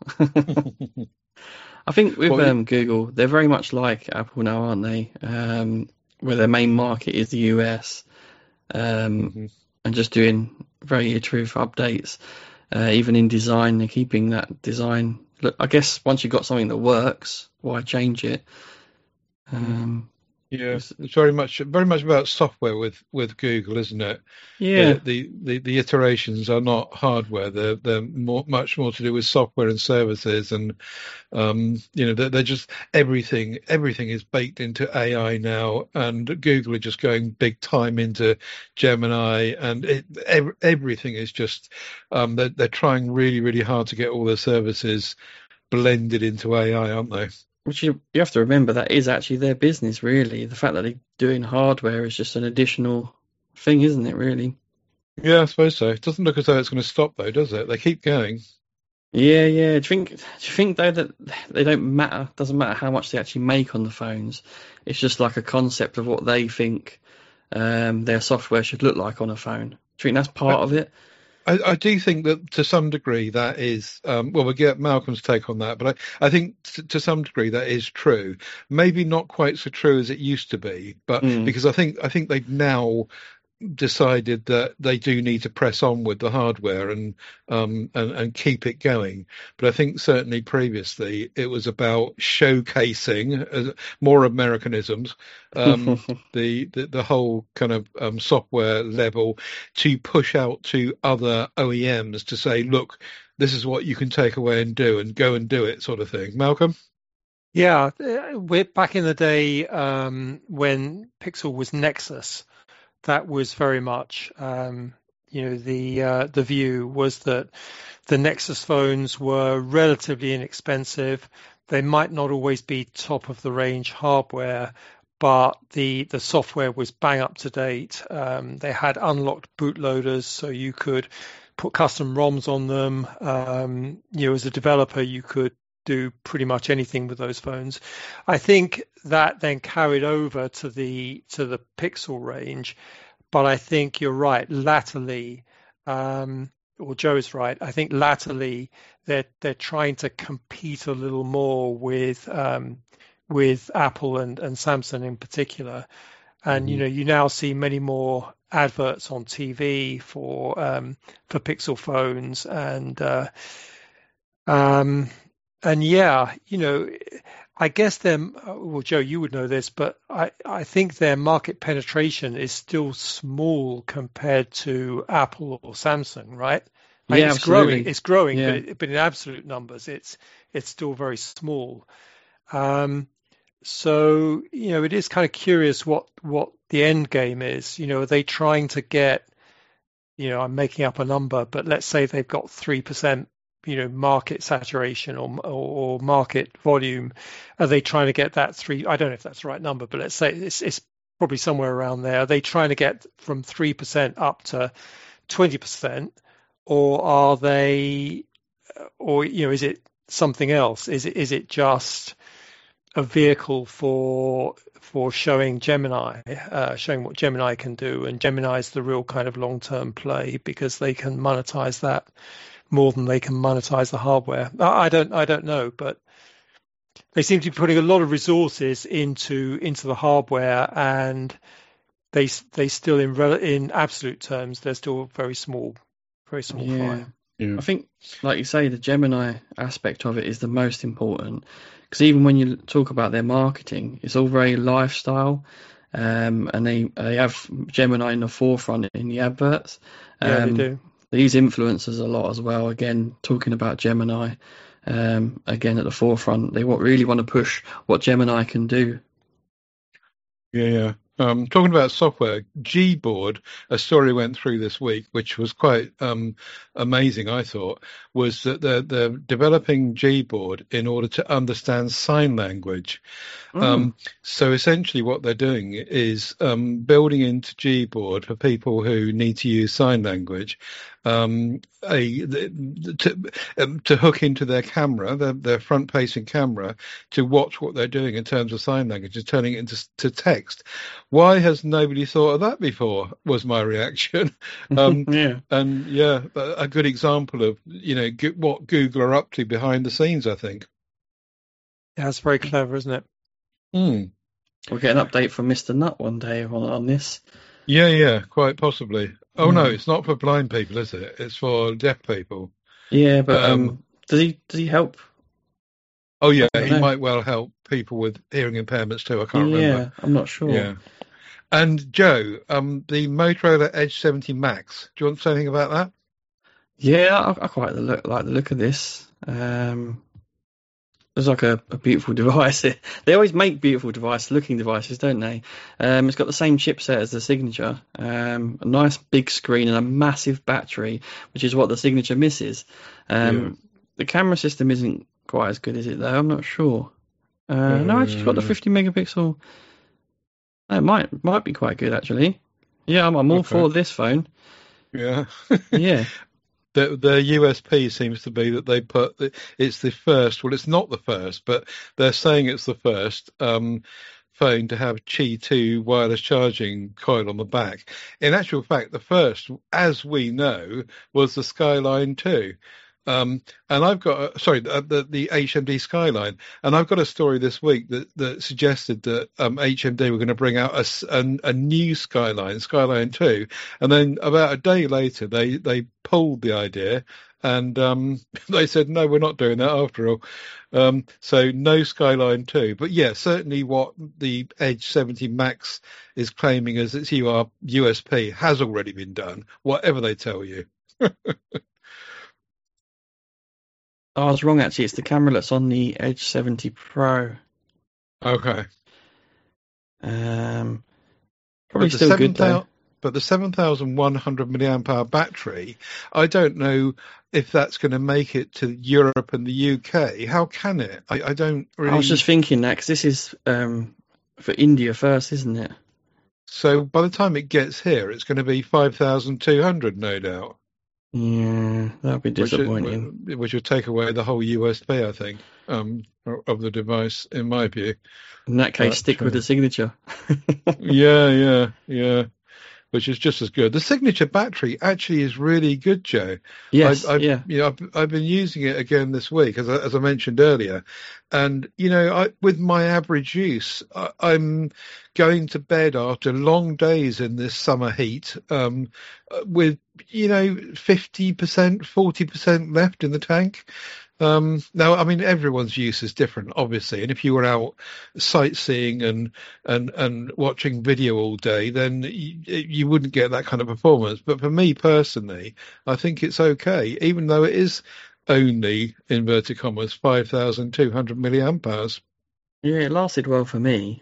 I think with Google, they're very much like Apple now, aren't they? Where their main market is the US, and just doing very iterative updates. Even in design, they're keeping that design. Look, I guess once you've got something that works, why change it? Yeah, it's very much about software with Google, isn't it? Yeah. The iterations are not hardware; they're much more to do with software and services, and they're just everything is baked into AI now, and Google are just going big time into Gemini, and everything is just they're trying really, really hard to get all their services blended into AI, aren't they? Which you have to remember, that is actually their business, really. The fact that they're doing hardware is just an additional thing, isn't it, really? Yeah, I suppose so. It doesn't look as though it's going to stop, though, does it? They keep going. Yeah. Do you think though, that they don't matter? Doesn't matter how much they actually make on the phones. It's just like a concept of what they think their software should look like on a phone. Do you think that's part of it? I do think that to some degree that is, we'll get Malcolm's take on that, but I think to some degree that is true. Maybe not quite so true as it used to be, but because I think they've now decided that they do need to press on with the hardware and keep it going. But I think certainly previously it was about showcasing more Americanisms, the whole kind of software level, to push out to other OEMs to say, look, this is what you can take away and do, and go and do it, sort of thing. Malcolm? Yeah, we're back in the day when Pixel was Nexus. That was very much, the view was that the Nexus phones were relatively inexpensive. They might not always be top of the range hardware, but the software was bang up to date. They had unlocked bootloaders, so you could put custom ROMs on them. As a developer, you could do pretty much anything with those phones. I think that then carried over to the Pixel range, but I think you're right. Latterly, or Joe's right. I think latterly they're trying to compete a little more with Apple and Samsung in particular, and you now see many more adverts on TV for Pixel phones, and yeah, I guess well, Joe, you would know this, but I think their market penetration is still small compared to Apple or Samsung, right? Yeah, it's absolutely. growing. It's growing, yeah. but in absolute numbers, it's still very small. So it is kind of curious what the end game is. Are they trying to get? I'm making up a number, but let's say they've got 3%. Market saturation or market volume. Are they trying to get that 3? I don't know if that's the right number, but let's say it's probably somewhere around there. Are they trying to get from 3% up to 20%, or are they, or is it something else? Is it just a vehicle for showing Gemini, showing what Gemini can do, and Gemini is the real kind of long-term play because they can monetize that more than they can monetize the hardware. I don't know, but they seem to be putting a lot of resources into the hardware, and they still in absolute terms they're still very small fry. Yeah. I think, like you say, the Gemini aspect of it is the most important, because even when you talk about their marketing, it's all very lifestyle, and they have Gemini in the forefront in the adverts. They do. These influencers a lot as well, again, talking about Gemini, again, at the forefront. They really want to push what Gemini can do. Yeah. Talking about software, Gboard, a story went through this week, which was quite amazing, I thought, was that they're developing Gboard in order to understand sign language. So essentially what they're doing is building into Gboard for people who need to use sign language, to hook into their camera, their front-facing camera, to watch what they're doing in terms of sign language and turning it into text. Why has nobody thought of that before? Was my reaction. Yeah. And yeah, a good example of what Google are up to behind the scenes, I think. Yeah, that's very clever, isn't it? We'll get an update from Mr. Nut one day on this. Yeah, quite possibly. Oh no, it's not for blind people, is it? It's for deaf people. Yeah, but does he help? Oh yeah, he might well help people with hearing impairments too. I can't remember. Yeah, I'm not sure. Yeah. And Joe, the Motorola Edge 70 Max. Do you want to say anything about that? Yeah, I quite like the look of this. It's like a beautiful device. They always make beautiful looking devices, don't they? It's got the same chipset as the Signature, a nice big screen and a massive battery, which is what the Signature misses. The camera system isn't quite as good, is it, though? I'm not sure. No, actually, it's got the 50 megapixel. It might be quite good, actually. Yeah, I'm all for this phone. Yeah. Yeah. Their USP seems to be that they put it's the first. Well, it's not the first, but they're saying it's the first phone to have Qi 2 wireless charging coil on the back. In actual fact, the first, as we know, was the Skyline 2. And I've got the HMD Skyline, and I've got a story this week that suggested that HMD were going to bring out a new Skyline 2, and then about a day later they pulled the idea, and they said no, we're not doing that after all. So no Skyline 2, but yeah, certainly what the Edge 70 Max is claiming as its USP has already been done, whatever they tell you. I was wrong, actually. It's the camera that's on the Edge 70 Pro. Okay. Probably still good, though. But the 7,100 milliamp hour battery, I don't know if that's going to make it to Europe and the UK. How can it? I don't really... I was just thinking that, because this is for India first, isn't it? So by the time it gets here, it's going to be 5,200, no doubt. Yeah, that'd be disappointing. Which would take away the whole USB, I think, of the device, in my view. In that case, stick with the Signature. Yeah. Which is just as good. The Signature battery actually is really good, Joe. Yes, I've been using it again this week, as I mentioned earlier, and with my average use, I'm going to bed after long days in this summer heat, with 50%, 40% left in the tank. Now, I mean, everyone's use is different, obviously, and if you were out sightseeing and watching video all day, then you wouldn't get that kind of performance. But for me personally, I think it's okay, even though it is only, inverted commas, 5,200 milliamp hours. Yeah, it lasted well for me.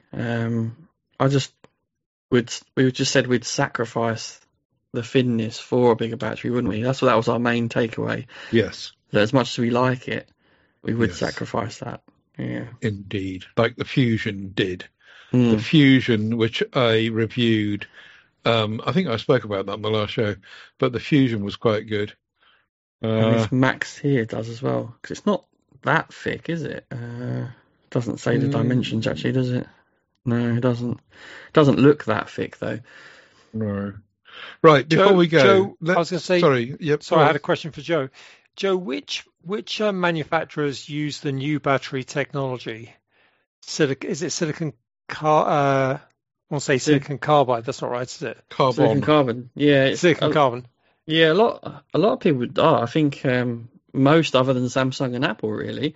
We just said we'd sacrifice the thinness for a bigger battery, wouldn't we? That was our main takeaway. Yes. That as much as we like it, we would sacrifice that. Yeah. Indeed. Like the Fusion did. The Fusion, which I reviewed, I think I spoke about that in the last show, but the Fusion was quite good. And this Max here does as well, because it's not that thick, is it? Doesn't say the dimensions, actually, does it? No, it doesn't. It doesn't look that thick, though. No. Right, before we go... Joe, I was going to say... Sorry, I had a question for Joe. Joe, which manufacturers use the new battery technology? Is it silicon carbide? That's not right, is it? Silicon carbon. Yeah, silicon carbon. Yeah, a lot of people are. I think most, other than Samsung and Apple, really.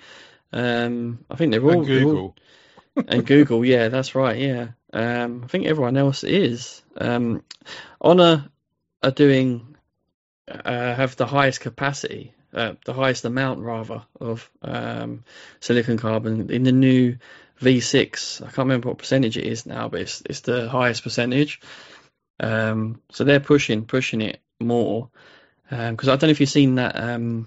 I think they're all Google. And Google, yeah, that's right. Yeah, I think everyone else is. Honor are doing have the highest capacity. The highest amount, rather, of silicon carbon in the new V6. I can't remember what percentage it is now, but it's the highest percentage. So they're pushing it more. Because I don't know if you've seen that.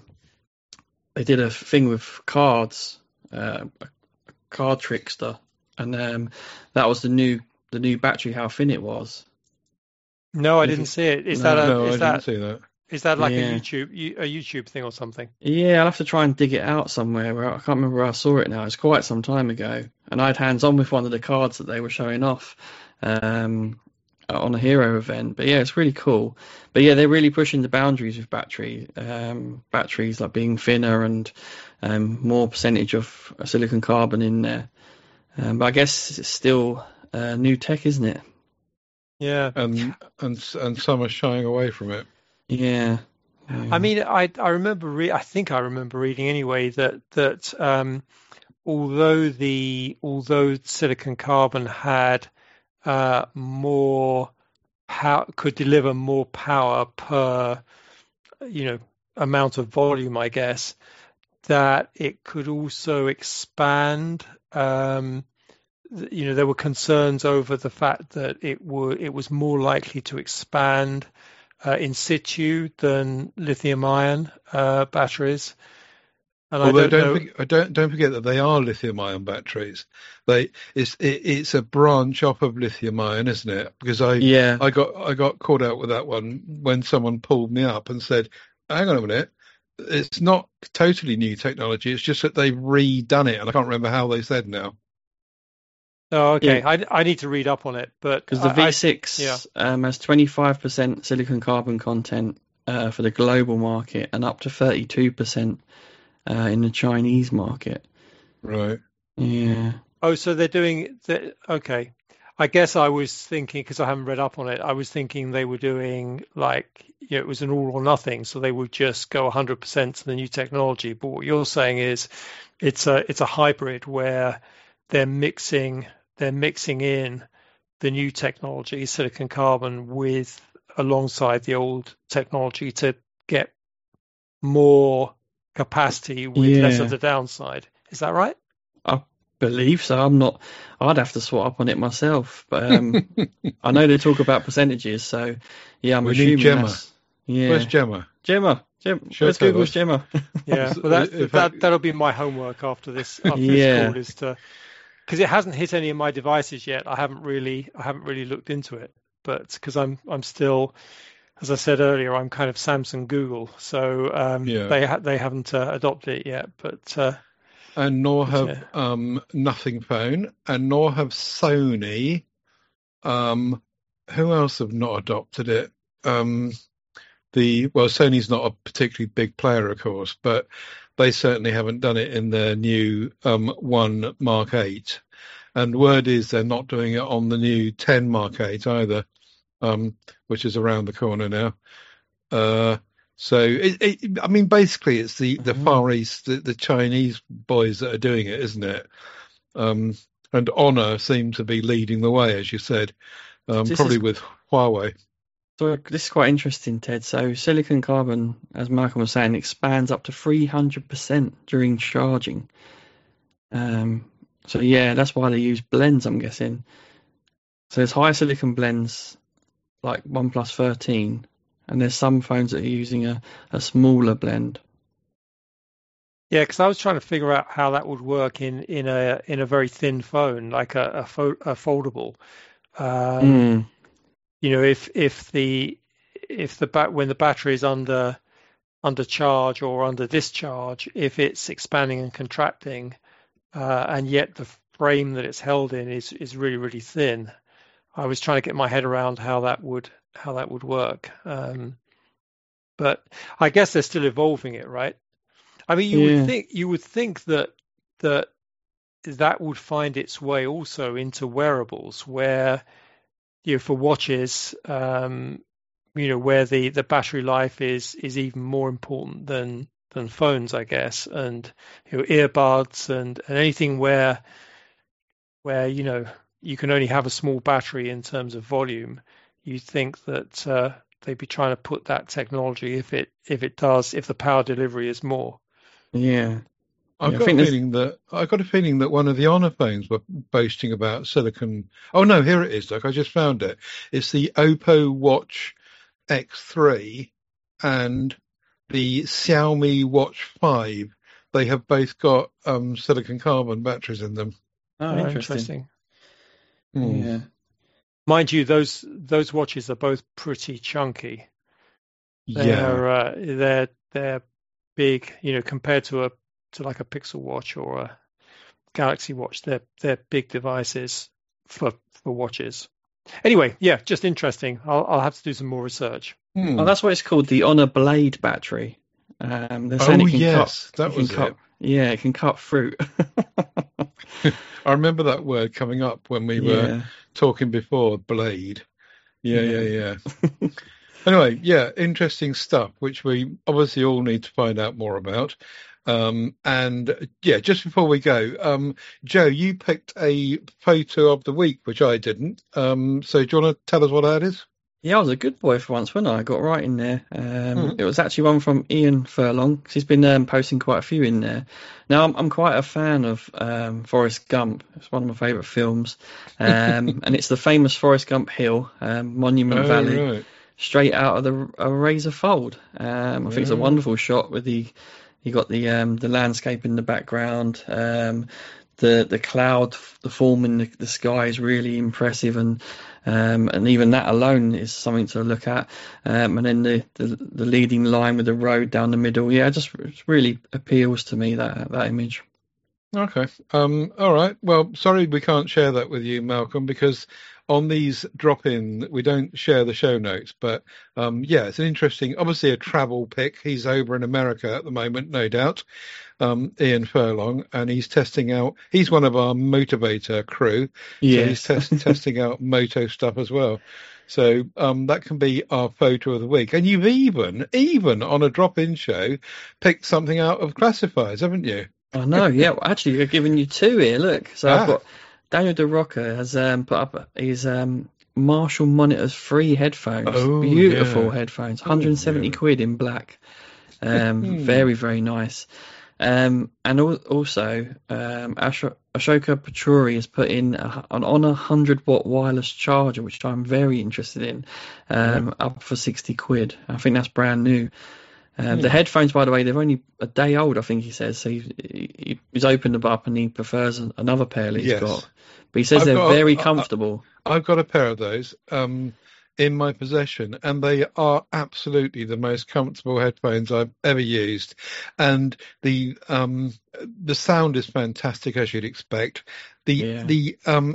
They did a thing with cards, a card trickster, and that was the new battery. How thin it was. No, I didn't see it. I didn't see that. Is that like a YouTube thing or something? Yeah, I'll have to try and dig it out somewhere. I can't remember where I saw it now. It's quite some time ago. And I had hands-on with one of the cards that they were showing off on a Hero event. But yeah, it's really cool. But yeah, they're really pushing the boundaries with batteries like being thinner and more percentage of silicon carbon in there. But I guess it's still new tech, isn't it? Yeah. And some are shying away from it. Yeah. I mean, I remember. I think I remember reading anyway that although silicon carbon had more power, could deliver more power per amount of volume, I guess, that it could also expand. There were concerns over the fact that it was more likely to expand in situ than lithium-ion batteries. And don't forget that they are lithium-ion batteries. It's a branch off of lithium-ion, isn't it? Because I got caught out with that one when someone pulled me up and said, "Hang on a minute, it's not totally new technology. It's just that they've redone it," and I can't remember how they said now. Oh, okay. Yeah. I need to read up on it, but because the V6 has 25% silicon carbon content for the global market and up to 32% in the Chinese market. Right. Yeah. Oh, so they're doing that. Okay. I guess I was thinking, because I haven't read up on it, I was thinking they were doing it was an all or nothing, so they would just go 100% to the new technology. But what you're saying is it's a hybrid where they're mixing in the new technology, silicon carbon, alongside the old technology to get more capacity with less of the downside. Is that right? I believe so. I'd have to swap up on it myself, but I know they talk about percentages, so yeah, I'm assuming Gemma. Where's Gemma? Gemma. Where's Google's Gemma? Yeah, well, that'll be my homework after this call, is to, because it hasn't hit any of my devices yet. I haven't really looked into it, but because I'm still, as I said earlier, I'm kind of Samsung Google, so they haven't adopted it yet. But and nor have Nothing Phone, and nor have Sony. Who else have not adopted it? Sony's not a particularly big player, of course, but they certainly haven't done it in their new 1 Mark 8. And word is they're not doing it on the new 10 Mark 8 either, which is around the corner now. So I mean, basically, it's the Far East, the Chinese boys that are doing it, isn't it? And Honor seem to be leading the way, as you said, probably with Huawei. So this is quite interesting, Ted. So silicon carbon, as Malcolm was saying, expands up to 300% during charging. So yeah, that's why they use blends, I'm guessing. So there's high silicon blends like OnePlus 13, and there's some phones that are using a smaller blend. Yeah, because I was trying to figure out how that would work in a very thin phone, like a foldable. You know, when the battery is under charge or under discharge, if it's expanding and contracting, and yet the frame that it's held in is really, really thin. I was trying to get my head around how that would work. But I guess they're still evolving it, right? I mean, you would think that would find its way also into wearables, where, you know, for watches, you know, where the battery life is even more important than phones, I guess, and, you know, earbuds and anything where you know, you can only have a small battery in terms of volume. You'd think that they'd be trying to put that technology, if the power delivery is more. Yeah. I've got a feeling that one of the Honor phones were boasting about silicon. Oh no, here it is. Doc, I just found it. It's the Oppo Watch X3 and the Xiaomi Watch 5. They have both got silicon carbon batteries in them. Oh, interesting. Yeah. Mind you, those watches are both pretty chunky. They're big, you know, compared to like a Pixel Watch or a Galaxy Watch. They're big devices for watches. Anyway, yeah, just interesting. I'll have to do some more research. Oh, that's what it's called, the Honor Blade battery. Yeah, it can cut fruit. I remember that word coming up when we were talking before, blade. Yeah. Anyway, yeah, interesting stuff, which we obviously all need to find out more about. And yeah, just before we go, Joe, you picked a photo of the week, which I didn't. So do you want to tell us what that is? Yeah, I was a good boy for once, wasn't I? I got right in there. It was actually one from Ian Furlong, because he's been posting quite a few in there. Now, I'm quite a fan of Forrest Gump. It's one of my favourite films. And it's the famous Forrest Gump Hill, Monument Valley, right, straight out of the Razor Fold. I think it's a wonderful shot with you got the landscape in the background. The cloud, the form in the sky is really impressive, and even that alone is something to look at. And then the leading line with the road down the middle, it really appeals to me, that image. Okay. All right. Well, sorry we can't share that with you, Malcolm, because on these drop-in we don't share the show notes. But it's an interesting, obviously a travel pick. He's over in America at the moment, no doubt. Ian Furlong, and he's testing out. He's one of our Motivator crew, yes. So he's testing out moto stuff as well. So that can be our photo of the week. And you've even on a drop-in show picked something out of Classifieds, haven't you? I know. Yeah, well, actually, I've given you two here. Look, so I've got Daniel DeRocca has put up his Marshall Monitors free headphones. Beautiful headphones, 170 quid in black. Very, very nice. And also, Ashoka Pachauri has put in an Honor 100-watt wireless charger, which I'm very interested in, up for 60 quid. I think that's brand new. The headphones, by the way, they're only a day old, I think he says. So he's opened them up and he prefers another pair that he's got. But he says they're very comfortable. I've got a pair of those in my possession, and they are absolutely the most comfortable headphones I've ever used. And the sound is fantastic, as you'd expect. The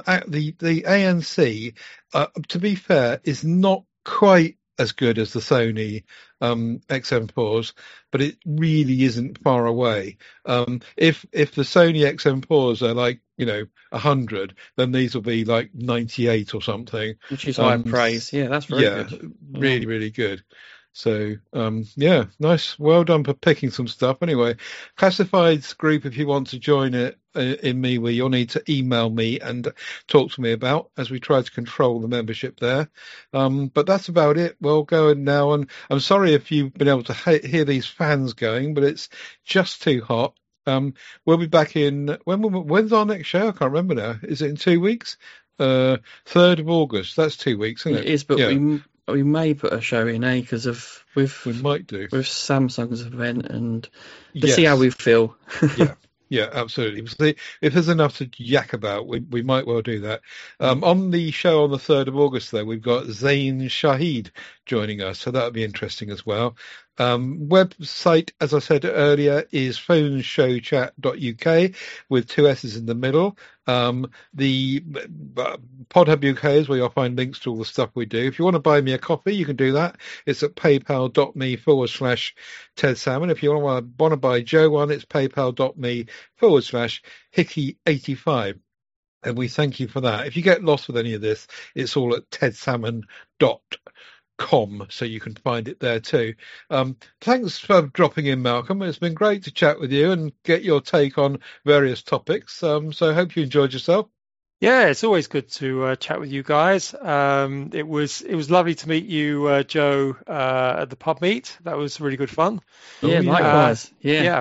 ANC, to be fair, is not quite as good as the Sony XM4s, but it really isn't far away. If the Sony XM4s are like 100, then these will be like 98 or something, which is high praise. Yeah, that's very good. Really, really good. So, yeah, nice. Well done for picking some stuff. Anyway, Classifieds group, if you want to join it in MeWe, you'll need to email me and talk to me about, as we try to control the membership there. But that's about it. We'll go in now. And I'm sorry if you've been able to hear these fans going, but it's just too hot. We'll be back in, when's our next show? I can't remember now. Is it in 2 weeks? 3rd of August. That's 2 weeks, isn't it? It is, but yeah. We may put a show in, because we might do with Samsung's event, and see how we feel. Yeah, absolutely. See, if there's enough to yak about, we might well do that. On the show on the 3rd of August, though, we've got Zain Shahid joining us, so that'll be interesting as well. Website, as I said earlier, is phoneShowChat.uk with 2 S's in the middle. The PodHub UK is where you'll find links to all the stuff we do. If you want to buy me a coffee, you can do that. It's at paypal.me/Ted Salmon. If you want to buy Joe one, it's paypal.me/Hickey85. And we thank you for that. If you get lost with any of this, it's all at tedsalmon.com, so you can find it there too. Thanks for dropping in, Malcolm. It's been great to chat with you and get your take on various topics. So I hope you enjoyed yourself. Yeah, it's always good to chat with you guys. It was lovely to meet you, Joe, at the pub meet. That was really good fun. Yeah, likewise. Yeah.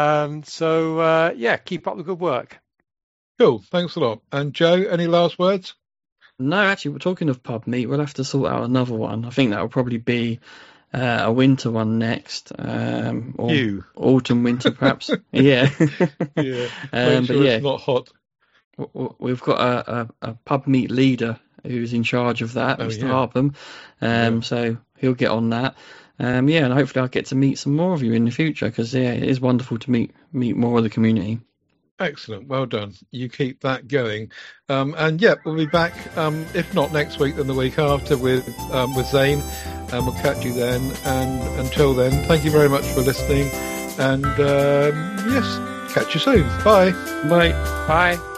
Keep up the good work. Cool. Thanks a lot. And Joe, any last words? No, actually, we're talking of pub meet. We'll have to sort out another one. I think that will probably be a winter one next, or autumn, winter, perhaps. Yeah. Yeah. Make sure it's not hot. We've got a pub meet leader who's in charge of that, Mr. Harpham. So he'll get on that. And hopefully I'll get to meet some more of you in the future, because it is wonderful to meet more of the community. Excellent. Well done. You keep that going. We'll be back, if not next week, then the week after with Zain, and we'll catch you then. And until then, thank you very much for listening. And catch you soon. Bye. Bye. Bye.